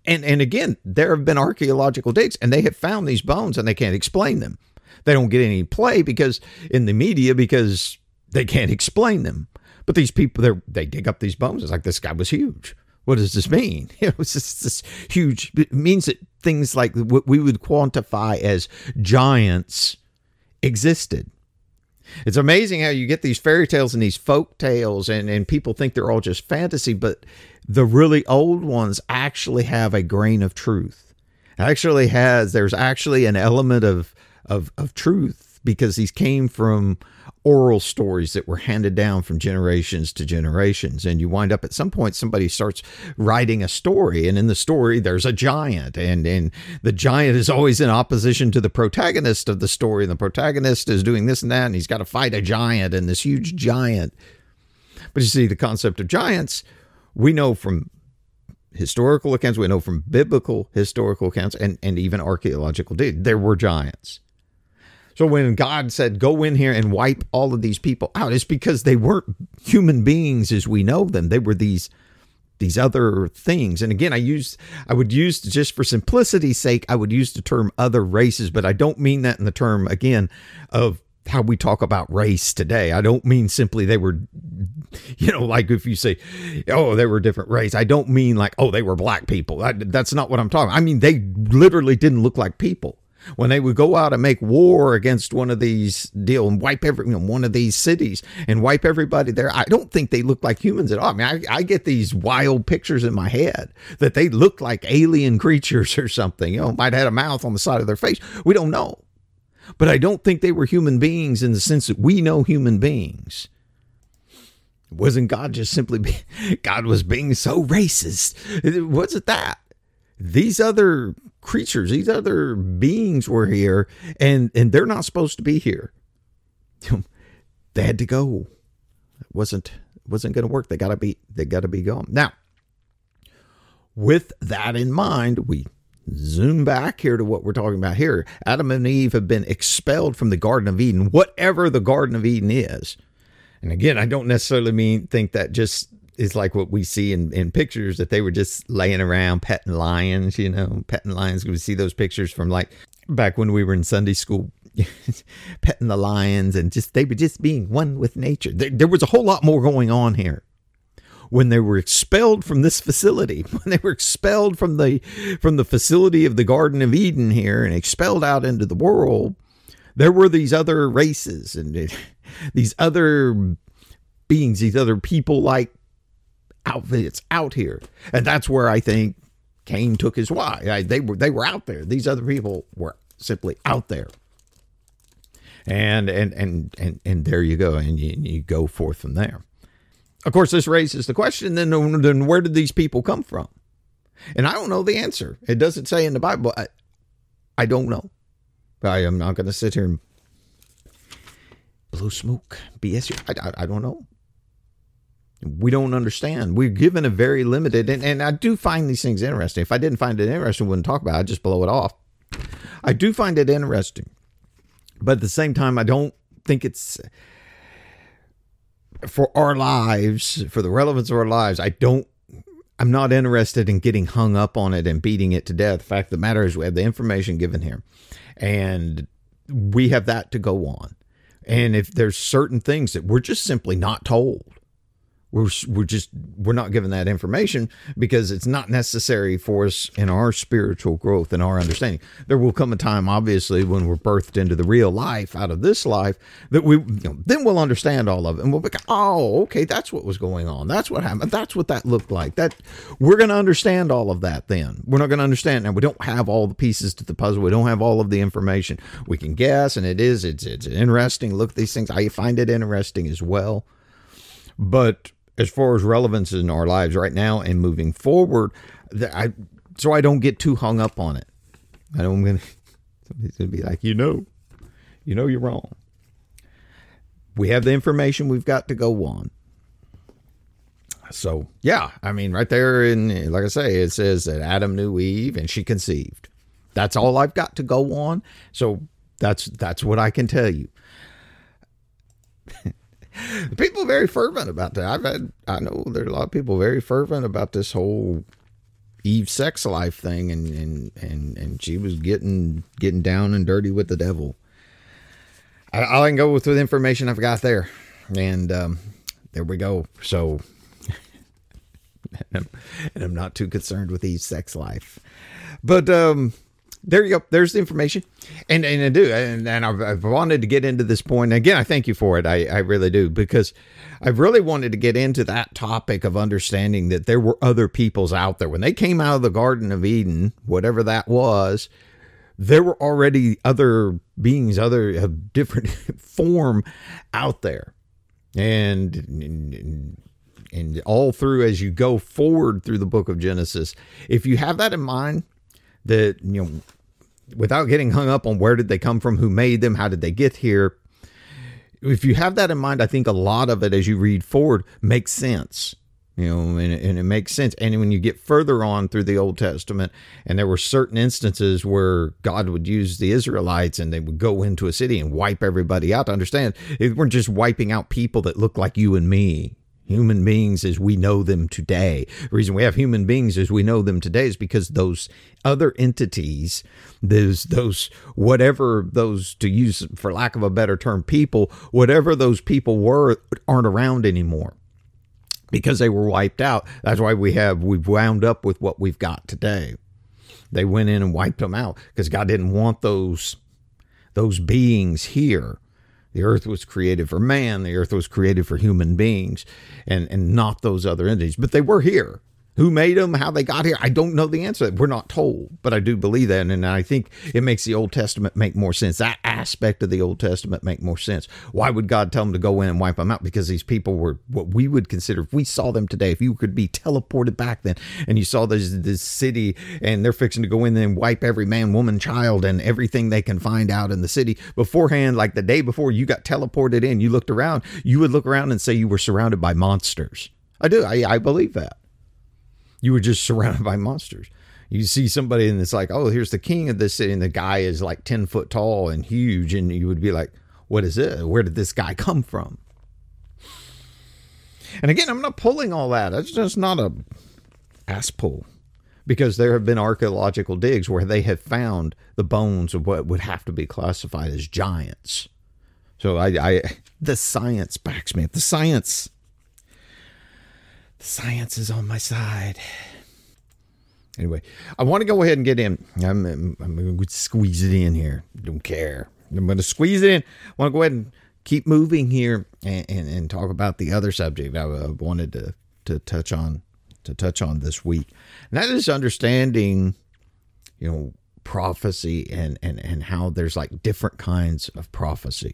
And and again, there have been archaeological digs, and they have found these bones, and they can't explain them. They don't get any play because in the media because they can't explain them. But these people, they they dig up these bones. It's like, this guy was huge. What does this mean? It was just this huge. It means that things like what we would quantify as giants existed. It's amazing how you get these fairy tales and these folk tales, and, and people think they're all just fantasy, but the really old ones actually have a grain of truth. It actually has, there's actually an element of, of, of truth, because these came from oral stories that were handed down from generations to generations. And you wind up at some point, somebody starts writing a story, and in the story, there's a giant, and, and the giant is always in opposition to the protagonist of the story. And the protagonist is doing this and that, and he's got to fight a giant, and this huge giant. But you see, the concept of giants, we know from historical accounts, we know from biblical historical accounts, and, and even archaeological digs, there were giants. So when God said, go in here and wipe all of these people out, it's because they weren't human beings as we know them. They were these these other things. And again, I use I would use, just for simplicity's sake, I would use the term other races, but I don't mean that in the term, again, of how we talk about race today. I don't mean simply they were, you know, like if you say, oh, they were a different race. I don't mean like, oh, they were black people. I, that's not what I'm talking about. I mean, they literally didn't look like people. When they would go out and make war against one of these deal and wipe every, you know, one of these cities and wipe everybody there, I don't think they look like humans at all. I mean, I, I get these wild pictures in my head that they look like alien creatures or something. You know, might have had a mouth on the side of their face. We don't know. But I don't think they were human beings in the sense that we know human beings. Wasn't God just simply, be, God was being so racist? It wasn't that. These other creatures, these other beings were here, and, and they're not supposed to be here. They had to go. It wasn't, wasn't going to work. They got to be, they got to be gone. Now, with that in mind, we zoom back here to what we're talking about here. Adam and Eve have been expelled from the Garden of Eden, whatever the Garden of Eden is. And again, I don't necessarily mean think that just is like what we see in, in pictures, that they were just laying around petting lions, you know, petting lions. We see those pictures from like back when we were in Sunday school, petting the lions, and just, they were just being one with nature. There, there was a whole lot more going on here. When they were expelled from this facility, when they were expelled from the, from the facility of the Garden of Eden here and expelled out into the world, there were these other races and these other beings, these other people like outfits out here. And that's where I think Cain took his wife. They were, they were out there. These other people were simply out there. And, and, and, and, and there you go. And you, you go forth from there. Of course, this raises the question, then, then where did these people come from? And I don't know the answer. It doesn't say in the Bible. I, I don't know. I am not going to sit here and blow smoke, B S you. I, I, I don't know. We don't understand. We're given a very limited, and, and I do find these things interesting. If I didn't find it interesting, I wouldn't talk about it. I'd just blow it off. I do find it interesting. But at the same time, I don't think it's, for our lives, for the relevance of our lives, I don't, I'm not interested in getting hung up on it and beating it to death. The fact of the matter is we have the information given here, and we have that to go on. And if there's certain things that we're just simply not told, We're we're just we're not given that information because it's not necessary for us in our spiritual growth and our understanding. There will come a time, obviously, when we're birthed into the real life out of this life, that we you know, then we'll understand all of it, and we'll be, oh, okay, that's what was going on. That's what happened. That's what that looked like. That we're going to understand all of that. Then we're not going to understand. Now we don't have all the pieces to the puzzle. We don't have all of the information. We can guess, and it is it's it's interesting. Look at these things. I find it interesting as well, but as far as relevance in our lives right now and moving forward, I, so I don't get too hung up on it. I don't, I'm gonna, somebody's going to be like, you know, you know, you're wrong. We have the information we've got to go on. So, yeah, I mean, right there, in, like I say, it says that Adam knew Eve and she conceived. That's all I've got to go on. So that's, that's what I can tell you. People are very fervent about that. I've had, I know there are a lot of people very fervent about this whole Eve's sex life thing, and and and, and she was getting getting down and dirty with the devil. I, I can go with the information I've got there, and um, there we go. So, and I'm not too concerned with Eve's sex life, but um, there you go. There's the information, and and I do, and, and I've, I've wanted to get into this point. And again, I thank you for it. I, I really do, because I really wanted to get into that topic of understanding that there were other peoples out there when they came out of the Garden of Eden, whatever that was. There were already other beings, other of different form out there. And, and, and all through, as you go forward through the book of Genesis, if you have that in mind, that, you know, without getting hung up on where did they come from, who made them, how did they get here, if you have that in mind, I think a lot of it as you read forward makes sense. You know, and, and it makes sense. And when you get further on through the Old Testament, and there were certain instances where God would use the Israelites and they would go into a city and wipe everybody out. To understand, they weren't just wiping out people that look like you and me. Human beings as we know them today. The reason we have human beings as we know them today is because those other entities, those, those, whatever those, to use for lack of a better term, people, whatever those people were, aren't around anymore. Because they were wiped out. That's why we have, we've wound up with what we've got today. They went in and wiped them out because God didn't want those, those beings here. The earth was created for man. The earth was created for human beings, and, and not those other entities. But they were here. Who made them? How they got here? I don't know the answer. We're not told, but I do believe that. And I think it makes the Old Testament make more sense. That aspect of the Old Testament make more sense. Why would God tell them to go in and wipe them out? Because these people were what we would consider, if we saw them today, if you could be teleported back then and you saw this, this city and they're fixing to go in there and wipe every man, woman, child, and everything they can find out in the city beforehand, like the day before you got teleported in, you looked around, you would look around and say you were surrounded by monsters. I do. I, I believe that. You were just surrounded by monsters. You see somebody and it's like, oh, here's the king of this city. And the guy is like ten foot tall and huge. And you would be like, what is it? Where did this guy come from? And again, I'm not pulling all that. It's just not a ass pull, because there have been archaeological digs where they have found the bones of what would have to be classified as giants. So I, I the science backs me up. The science The science is on my side. Anyway, I want to go ahead and get in. I'm, I'm, I'm going to squeeze it in here. Don't care. I'm going to squeeze it in. I want to go ahead and keep moving here and, and, and talk about the other subject I wanted to, to touch on to touch on this week. And that is understanding, you know, prophecy and, and, and how there's like different kinds of prophecy.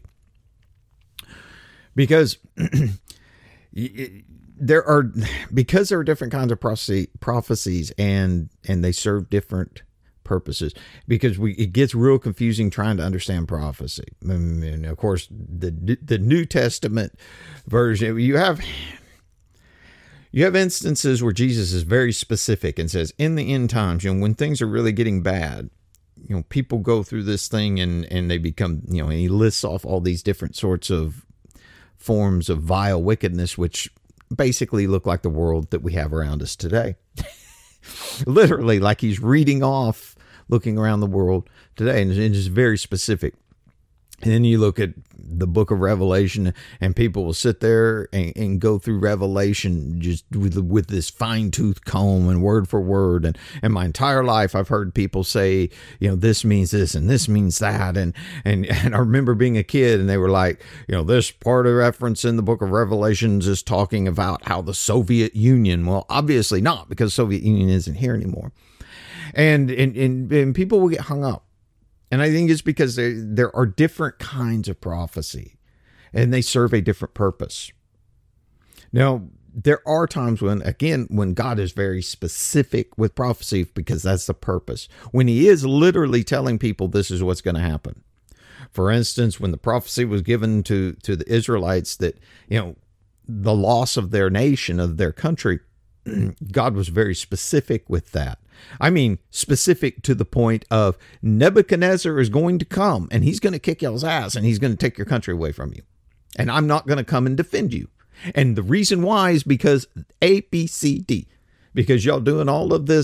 Because it, There are, because there are different kinds of prophecy, prophecies and, and they serve different purposes, because we, it gets real confusing trying to understand prophecy. And of course, the, the New Testament version, you have, you have instances where Jesus is very specific and says, in the end times, you know, when things are really getting bad, you know, people go through this thing and, and they become, you know, and he lists off all these different sorts of forms of vile wickedness, which basically look like the world that we have around us today. Literally, like he's reading off, looking around the world today, and it's very specific. And then you look at the book of Revelation, and people will sit there and, and go through Revelation just with, with this fine-tooth comb and word for word. And, and my entire life, I've heard people say, you know, this means this and this means that. And, and, and I remember being a kid and they were like, you know, this part of reference in the book of Revelations is talking about how the Soviet Union, well, obviously not, because Soviet Union isn't here anymore. And, and, and, and people will get hung up. And I think it's because there, there are different kinds of prophecy and they serve a different purpose. Now, there are times when, again, when God is very specific with prophecy, because that's the purpose. When he is literally telling people this is what's going to happen. For instance, when the prophecy was given to, to the Israelites that, you know, the loss of their nation, of their country, God was very specific with that. I mean, specific to the point of Nebuchadnezzar is going to come and he's going to kick y'all's ass and he's going to take your country away from you. And I'm not going to come and defend you. And the reason why is because A, B, C, D. Because y'all doing all of this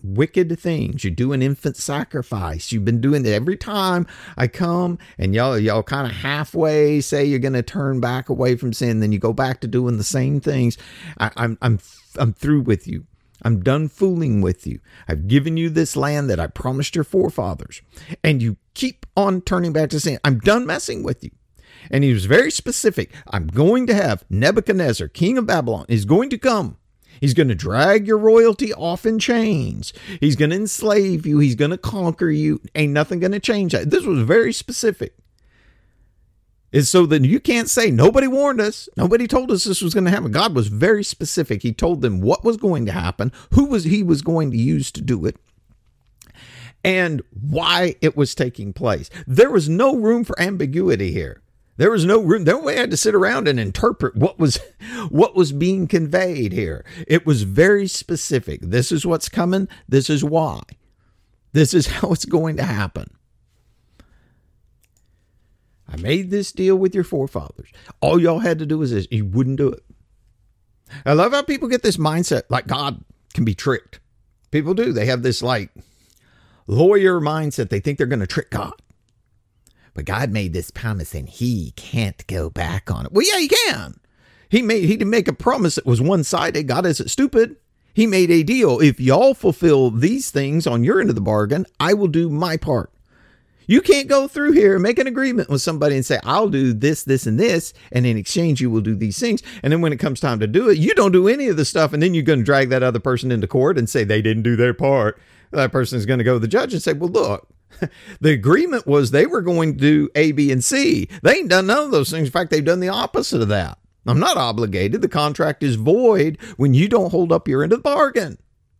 wicked things. You do an infant sacrifice. You've been doing it every time I come, and y'all, y'all kind of halfway say you're going to turn back away from sin. Then you go back to doing the same things. I, I'm, I'm, I'm through with you. I'm done fooling with you. I've given you this land that I promised your forefathers, and you keep on turning back to sin. I'm done messing with you. And he was very specific. I'm going to have Nebuchadnezzar, king of Babylon, is going to come. He's going to drag your royalty off in chains. He's going to enslave you. He's going to conquer you. Ain't nothing going to change that. This was very specific. It's so that you can't say nobody warned us. Nobody told us this was going to happen. God was very specific. He told them what was going to happen, who was he was going to use to do it, and why it was taking place. There was no room for ambiguity here. There was no room. Nobody had to sit around and interpret what was what was being conveyed here. It was very specific. This is what's coming. This is why. This is how it's going to happen. I made this deal with your forefathers. All y'all had to do was this. You wouldn't do it. I love how people get this mindset like God can be tricked. People do. They have this like lawyer mindset. They think they're going to trick God. But God made this promise and he can't go back on it. Well, yeah, he can. He made, he didn't make a promise that was one-sided. God isn't stupid. He made a deal. If y'all fulfill these things on your end of the bargain, I will do my part. You can't go through here and make an agreement with somebody and say, I'll do this, this, and this, and in exchange, you will do these things. And then when it comes time to do it, you don't do any of the stuff. And then you're going to drag that other person into court and say they didn't do their part. That person is going to go to the judge and say, well, look, the agreement was they were going to do A, B, and C. They ain't done none of those things. In fact, they've done the opposite of that. I'm not obligated. The contract is void when you don't hold up your end of the bargain.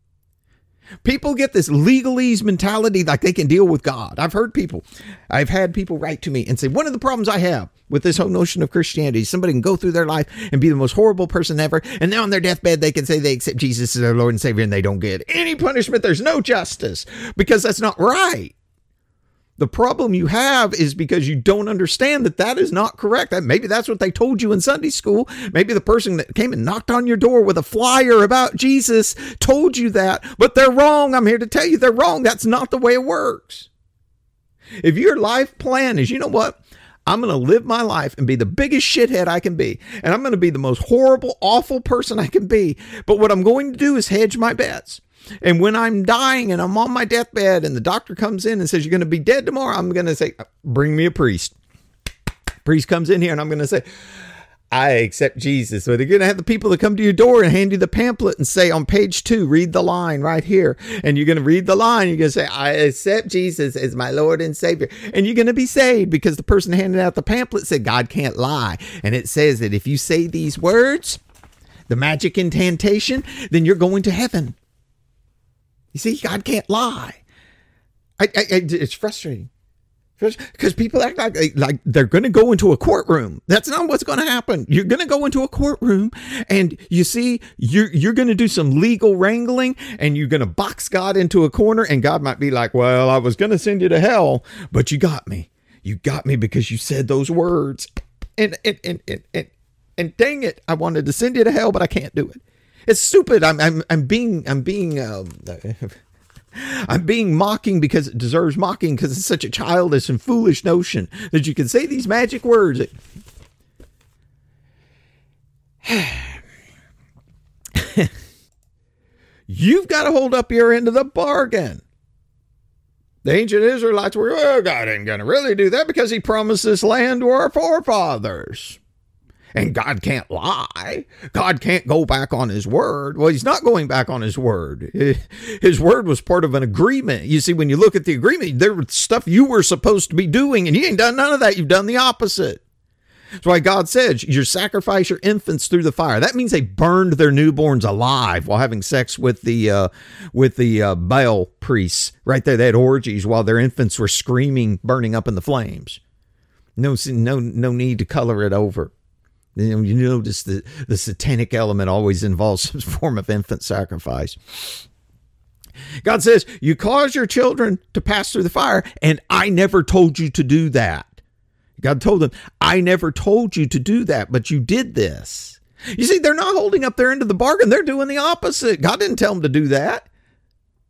People get this legalese mentality like they can deal with God. I've heard people, I've had people write to me and say, one of the problems I have with this whole notion of Christianity is somebody can go through their life and be the most horrible person ever. And then on their deathbed, they can say they accept Jesus as their Lord and Savior and they don't get any punishment. There's no justice because that's not right. The problem you have is because you don't understand that that is not correct. That maybe that's what they told you in Sunday school. Maybe the person that came and knocked on your door with a flyer about Jesus told you that, but they're wrong. I'm here to tell you they're wrong. That's not the way it works. If your life plan is, you know what? I'm going to live my life and be the biggest shithead I can be. And I'm going to be the most horrible, awful person I can be. But what I'm going to do is hedge my bets. And when I'm dying and I'm on my deathbed and the doctor comes in and says, you're going to be dead tomorrow, I'm going to say, bring me a priest. Priest comes in here and I'm going to say, I accept Jesus. So they're going to have the people that come to your door and hand you the pamphlet and say on page two, read the line right here. And you're going to read the line. You're going to say, I accept Jesus as my Lord and Savior. And you're going to be saved because the person handing out the pamphlet said, God can't lie. And it says that if you say these words, the magic incantation, then you're going to heaven. You see, God can't lie. I, I, I, it's frustrating because people act like, like they're going to go into a courtroom. That's not what's going to happen. You're going to go into a courtroom and you see, you're, you're going to do some legal wrangling and you're going to box God into a corner and God might be like, well, I was going to send you to hell, but you got me. You got me because you said those words. And, and, and, and, and, and dang it, I wanted to send you to hell, but I can't do it. It's stupid. I'm I'm I'm being I'm being um, I'm being mocking because it deserves mocking because it's such a childish and foolish notion that you can say these magic words. You've got to hold up your end of the bargain. The ancient Israelites were, oh, God ain't going to really do that because he promised this land to our forefathers. And God can't lie. God can't go back on his word. Well, he's not going back on his word. His word was part of an agreement. You see, when you look at the agreement, there was stuff you were supposed to be doing, and you ain't done none of that. You've done the opposite. That's why God says, you sacrifice your infants through the fire. That means they burned their newborns alive while having sex with the uh, with the uh, Baal priests. Right there, they had orgies while their infants were screaming, burning up in the flames. No, no, no need to color it over. You know, you notice the, the satanic element always involves some form of infant sacrifice. God says, you cause your children to pass through the fire, and I never told you to do that. God told them, I never told you to do that, but you did this. You see, they're not holding up their end of the bargain. They're doing the opposite. God didn't tell them to do that.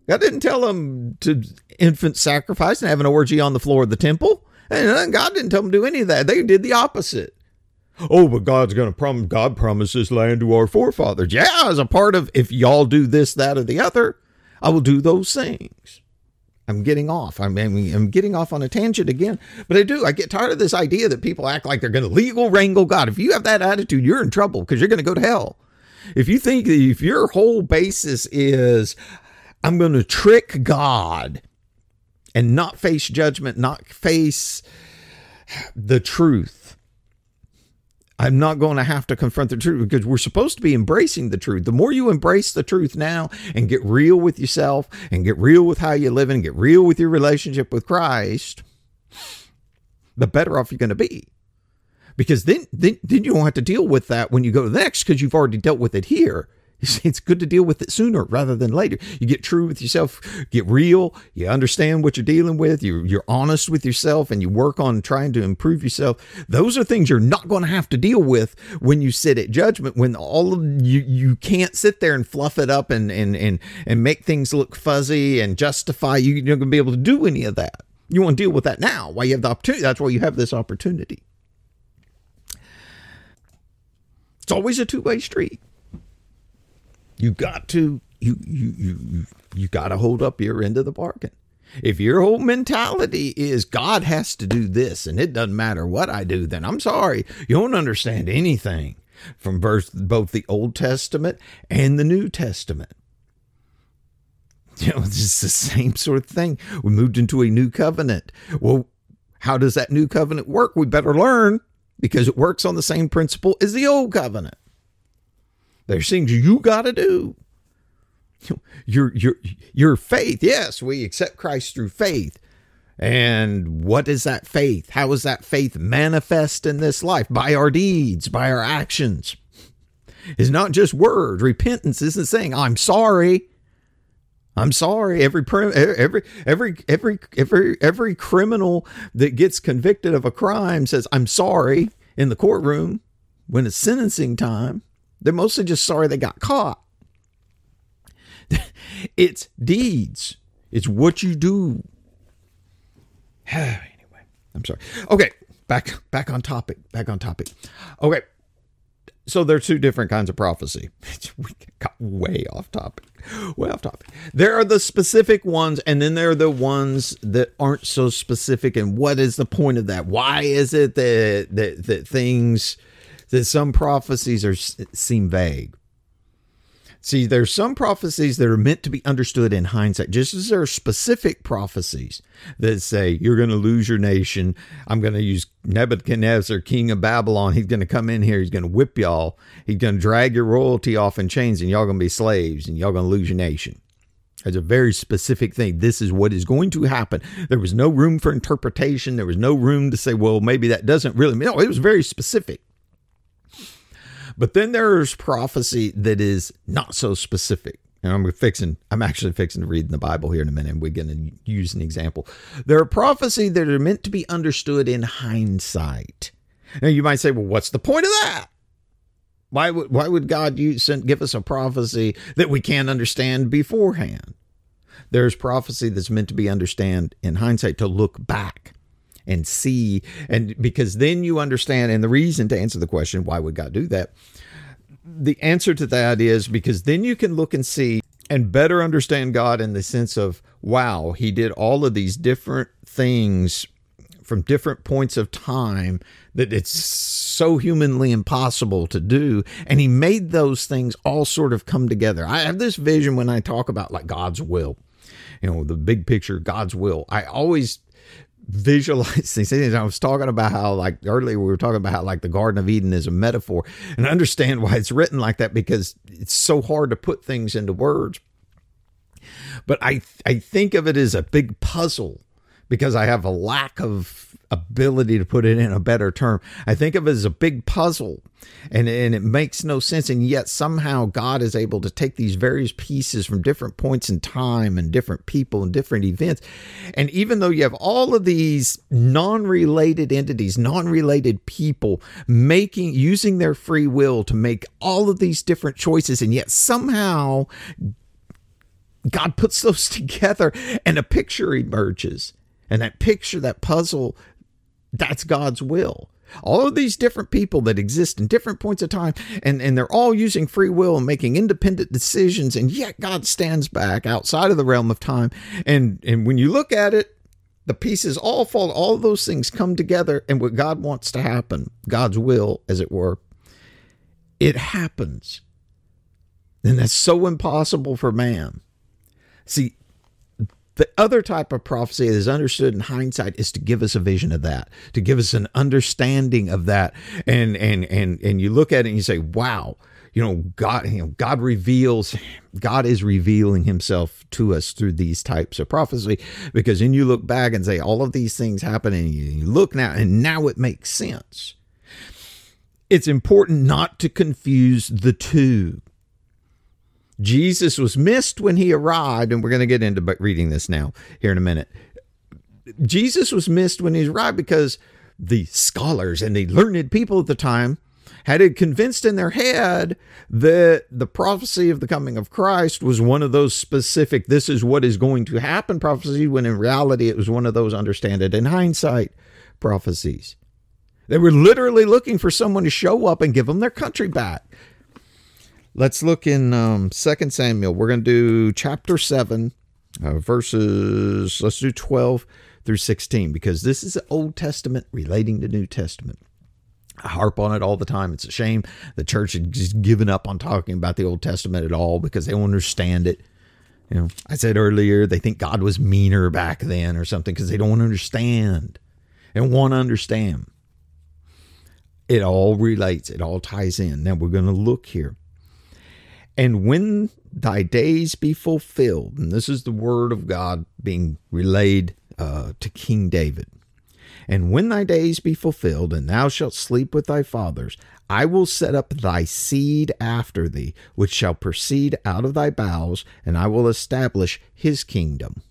God didn't tell them to infant sacrifice and have an orgy on the floor of the temple. And God didn't tell them to do any of that. They did the opposite. Oh, but God's going to promise, God promised this land to our forefathers. Yeah, as a part of, if y'all do this, that, or the other, I will do those things. I'm getting off. I mean, I'm getting off on a tangent again, but I do. I get tired of this idea that people act like they're going to legal wrangle God. If you have that attitude, you're in trouble because you're going to go to hell. If you think, if your whole basis is, I'm going to trick God and not face judgment, not face the truth, I'm not going to have to confront the truth, because we're supposed to be embracing the truth. The more you embrace the truth now and get real with yourself and get real with how you live and get real with your relationship with Christ, the better off you're going to be. Because then, then, then you don't have to deal with that when you go to the next, because you've already dealt with it here. You see, it's good to deal with it sooner rather than later. You get true with yourself, get real, you understand what you're dealing with, you're, you're honest with yourself, and you work on trying to improve yourself. Those are things you're not going to have to deal with when you sit at judgment, when all of you, you can't sit there and fluff it up and, and, and, and make things look fuzzy and justify. You, you're not going to be able to do any of that. You want to deal with that now while you have the opportunity. That's why you have this opportunity. It's always a two-way street. You got to, you, you, you, you got to hold up your end of the bargain. If your whole mentality is God has to do this and it doesn't matter what I do, then I'm sorry. You don't understand anything from both the Old Testament and the New Testament. You know, it's the same sort of thing. We moved into a new covenant. Well, how does that new covenant work? We better learn, because it works on the same principle as the old covenant. There's things you got to do. Your, your, your faith. Yes, we accept Christ through faith. And what is that faith? How is that faith manifest in this life? By our deeds, by our actions. It's not just words. Repentance isn't saying, I'm sorry. I'm sorry. Every, every, every, every, every, every criminal that gets convicted of a crime says, I'm sorry in the courtroom when it's sentencing time. They're mostly just sorry they got caught. It's deeds. It's what you do. Anyway, I'm sorry. Okay, back back on topic. Back on topic. Okay, so there are two different kinds of prophecy. We got way off topic. Way off topic. There are the specific ones, and then there are the ones that aren't so specific. And what is the point of that? Why is it that that, that things... that some prophecies are seem vague? See, there's some prophecies that are meant to be understood in hindsight, just as there are specific prophecies that say, you're going to lose your nation. I'm going to use Nebuchadnezzar, king of Babylon. He's going to come in here. He's going to whip y'all. He's going to drag your royalty off in chains, and y'all going to be slaves, and y'all going to lose your nation. It's a very specific thing. This is what is going to happen. There was no room for interpretation. There was no room to say, well, maybe that doesn't really mean. No, it was very specific. But then there's prophecy that is not so specific. And I'm fixing, I'm actually fixing to read in the Bible here in a minute, and we're going to use an example. There are prophecy that are meant to be understood in hindsight. Now you might say, well, what's the point of that? Why would, why would God use, give us a prophecy that we can't understand beforehand? There's prophecy that's meant to be understood in hindsight, to look back and see, and because then you understand. And the reason, to answer the question, why would God do that? The answer to that is because then you can look and see and better understand God in the sense of, wow, he did all of these different things from different points of time that it's so humanly impossible to do. And he made those things all sort of come together. I have this vision when I talk about like God's will, you know, the big picture, God's will. I always visualize these things. I was talking about how, like earlier, we were talking about how like the Garden of Eden is a metaphor, and I understand why it's written like that, because it's so hard to put things into words. But I, I think of it as a big puzzle, because I have a lack of ability to put it in a better term. I think of it as a big puzzle, and, and it makes no sense. And yet somehow God is able to take these various pieces from different points in time and different people and different events. And even though you have all of these non-related entities, non-related people making, using their free will to make all of these different choices, and yet somehow God puts those together and a picture emerges. And that picture, that puzzle, that's God's will. All of these different people that exist in different points of time, and, and they're all using free will and making independent decisions, and yet God stands back outside of the realm of time. And, and when you look at it, the pieces all fall, all of those things come together, and what God wants to happen, God's will, as it were, it happens. And that's so impossible for man. See, the other type of prophecy that is understood in hindsight is to give us a vision of that, to give us an understanding of that. And and and and you look at it and you say, wow, you know, God, you know, God reveals, God is revealing himself to us through these types of prophecy. Because then you look back and say, all of these things happen, and you, you look now, and now it makes sense. It's important not to confuse the two. Jesus was missed when he arrived, and we're going to get into reading this now here in a minute. Jesus was missed when he arrived because the scholars and the learned people at the time had it convinced in their head that the prophecy of the coming of Christ was one of those specific, this is what is going to happen prophecies, when in reality it was one of those understand it in hindsight prophecies. They were literally looking for someone to show up and give them their country back. Let's look in um, Second Samuel. We're going to do chapter seven, uh, verses, let's do twelve through sixteen, because this is the Old Testament relating to New Testament. I harp on it all the time. It's a shame the church has just given up on talking about the Old Testament at all because they don't understand it. You know, I said earlier, they think God was meaner back then or something because they don't understand. They don't want to understand. It all relates. It all ties in. Now we're going to look here. And when thy days be fulfilled, and this is the word of God being relayed uh, to King David. And when thy days be fulfilled, and thou shalt sleep with thy fathers, I will set up thy seed after thee, which shall proceed out of thy bowels, and I will establish his kingdom.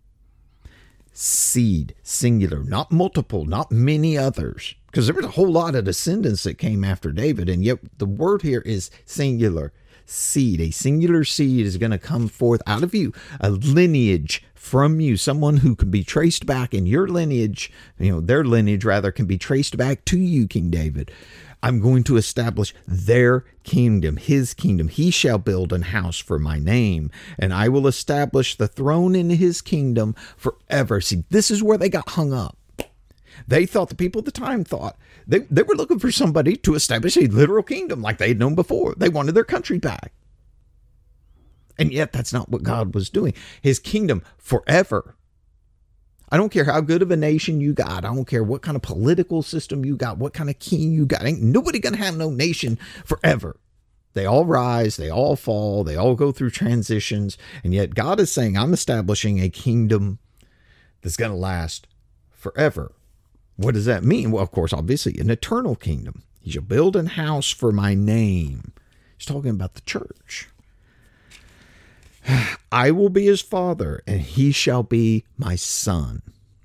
Seed, singular, not multiple, not many others. Because there was a whole lot of descendants that came after David, and yet the word here is singular. Seed, a singular seed is going to come forth out of you, a lineage from you, someone who can be traced back in your lineage, you know, their lineage rather can be traced back to you, King David. I'm going to establish their kingdom, his kingdom. He shall build an house for my name, and I will establish the throne in his kingdom forever. See, this is where they got hung up. They thought, the people at the time thought, they, they were looking for somebody to establish a literal kingdom like they had known before. They wanted their country back. And yet that's not what God was doing. His kingdom forever. I don't care how good of a nation you got. I don't care what kind of political system you got, what kind of king you got. Ain't nobody going to have no nation forever. They all rise, they all fall, they all go through transitions. And yet God is saying, I'm establishing a kingdom that's going to last forever. What does that mean? Well, of course, obviously, an eternal kingdom. He shall build an house for my name. He's talking about the church. I will be his father, and he shall be my son.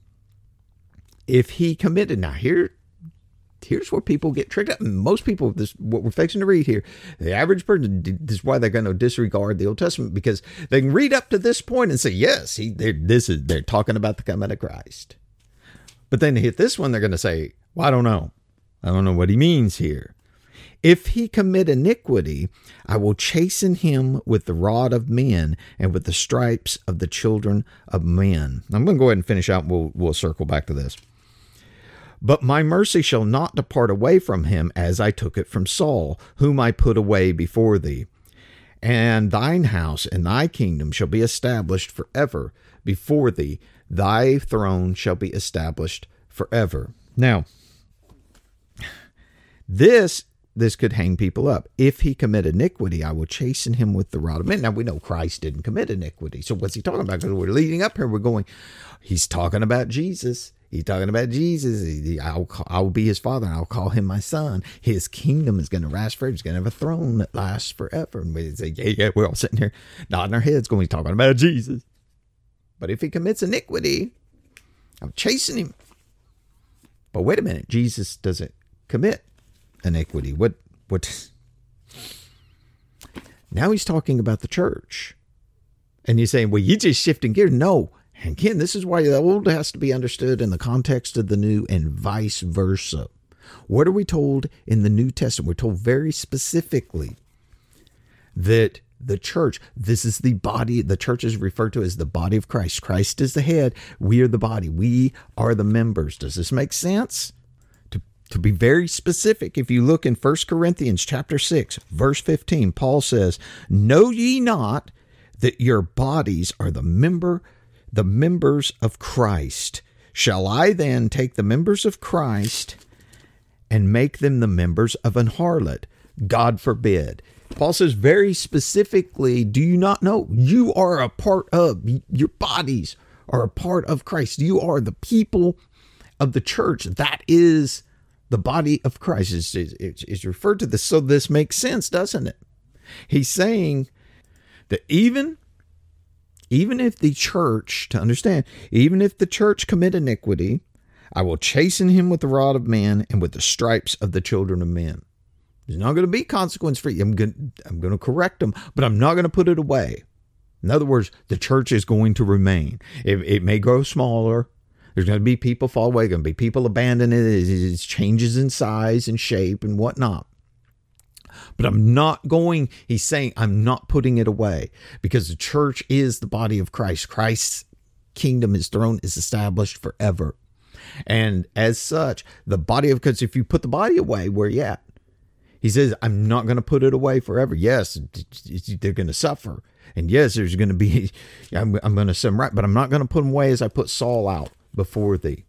If he committed, now here, here's where people get tricked up. Most people, this what we're fixing to read here, the average person, this is why they're going to disregard the Old Testament, because they can read up to this point and say, yes, he, this is they're talking about the coming of Christ. But then they hit this one, they're going to say, well, I don't know. I don't know what he means here. If he commit iniquity, I will chasten him with the rod of men and with the stripes of the children of men. I'm going to go ahead and finish out, and we'll, we'll circle back to this. But my mercy shall not depart away from him, as I took it from Saul, whom I put away before thee. And thine house and thy kingdom shall be established forever before thee. Thy throne shall be established forever. Now, this this could hang people up. If he commit iniquity, I will chasten him with the rod of men. Now, we know Christ didn't commit iniquity. So what's he talking about? Because we're leading up here, we're going, he's talking about Jesus. He's talking about Jesus. He, I'll, I'll be his father, and I'll call him my son. His kingdom is going to last forever. He's going to have a throne that lasts forever. And we say, yeah, yeah, we're all sitting here nodding our heads going, he's talking about Jesus. But if he commits iniquity, I'm chasing him. But wait a minute, Jesus doesn't commit iniquity. What, what? Now he's talking about the church. And you're saying, well, you're just shifting gears. No. And again, this is why the old has to be understood in the context of the new and vice versa. What are we told in the New Testament? We're told very specifically that the church, this is the body, the church is referred to as the body of Christ. Christ is the head. We are the body. We are the members. Does this make sense? To, to be very specific, if you look in First Corinthians chapter six, verse fifteen, Paul says, know ye not that your bodies are the member, the members of Christ? Shall I then take the members of Christ and make them the members of an harlot? God forbid. Paul says very specifically, do you not know you are a part of, your bodies are a part of Christ. You are the people of the church. That is the body of Christ. It's, it's, it's referred to this. So this makes sense, doesn't it? He's saying that even, even if the church, to understand, even if the church commit iniquity, I will chasten him with the rod of man and with the stripes of the children of men. There's not going to be consequence for you. I'm going, I'm going to correct them, but I'm not going to put it away. In other words, the church is going to remain. It, it may grow smaller. There's going to be people fall away. Going to be people abandon it. It, it changes in size and shape and whatnot. But I'm not going, he's saying, I'm not putting it away because the church is the body of Christ. Christ's kingdom, his throne is established forever. And as such, the body of, because if you put the body away, where you at? He says, I'm not going to put it away forever. Yes, they're going to suffer. And yes, there's going to be, I'm, I'm going to set them right, but I'm not going to put them away as I put Saul out before thee.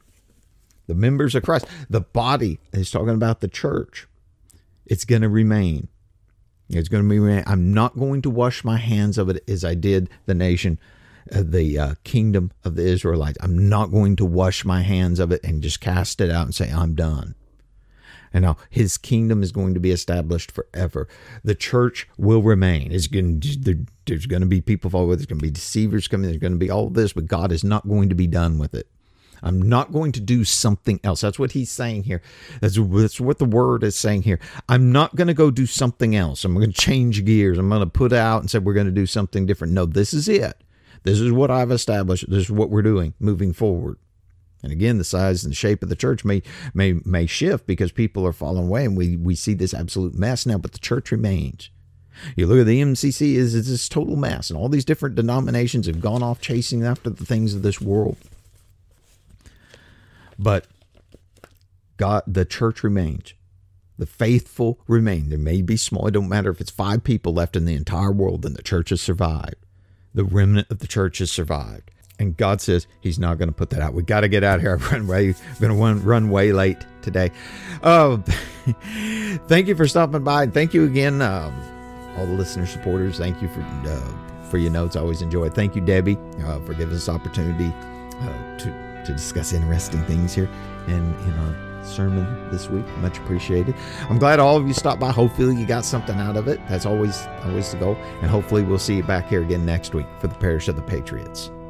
The members of Christ, the body, he's talking about the church. It's going to remain. It's going to remain. I'm not going to wash my hands of it as I did the nation, uh, the uh, kingdom of the Israelites. I'm not going to wash my hands of it and just cast it out and say, I'm done. And now his kingdom is going to be established forever. The church will remain. It's going to, there, there's going to be people following. There's going to be deceivers coming. There's going to be all this, but God is not going to be done with it. I'm not going to do something else. That's what he's saying here. That's, that's what the word is saying here. I'm not going to go do something else. I'm going to change gears. I'm going to put out and say we're going to do something different. No, this is it. This is what I've established. This is what we're doing moving forward. And again, the size and the shape of the church may may may shift because people are falling away, and we we see this absolute mess now. But the church remains. You look at the M C C is is this total mess, and all these different denominations have gone off chasing after the things of this world. But God, the church remains. The faithful remain. There may be small. It don't matter if it's five people left in the entire world, then the church has survived. The remnant of the church has survived. And God says he's not going to put that out. We got to get out here. I'm run way, going to run, run way late today. Oh, thank you for stopping by. And thank you again, um, all the listener supporters. Thank you for uh, for your notes. I always enjoy it. Thank you, Debbie, uh, for giving us opportunity uh, to, to discuss interesting things here in, in our sermon this week. Much appreciated. I'm glad all of you stopped by. Hopefully you got something out of it. That's always, always the goal. And hopefully we'll see you back here again next week for the Parish of the Patriots.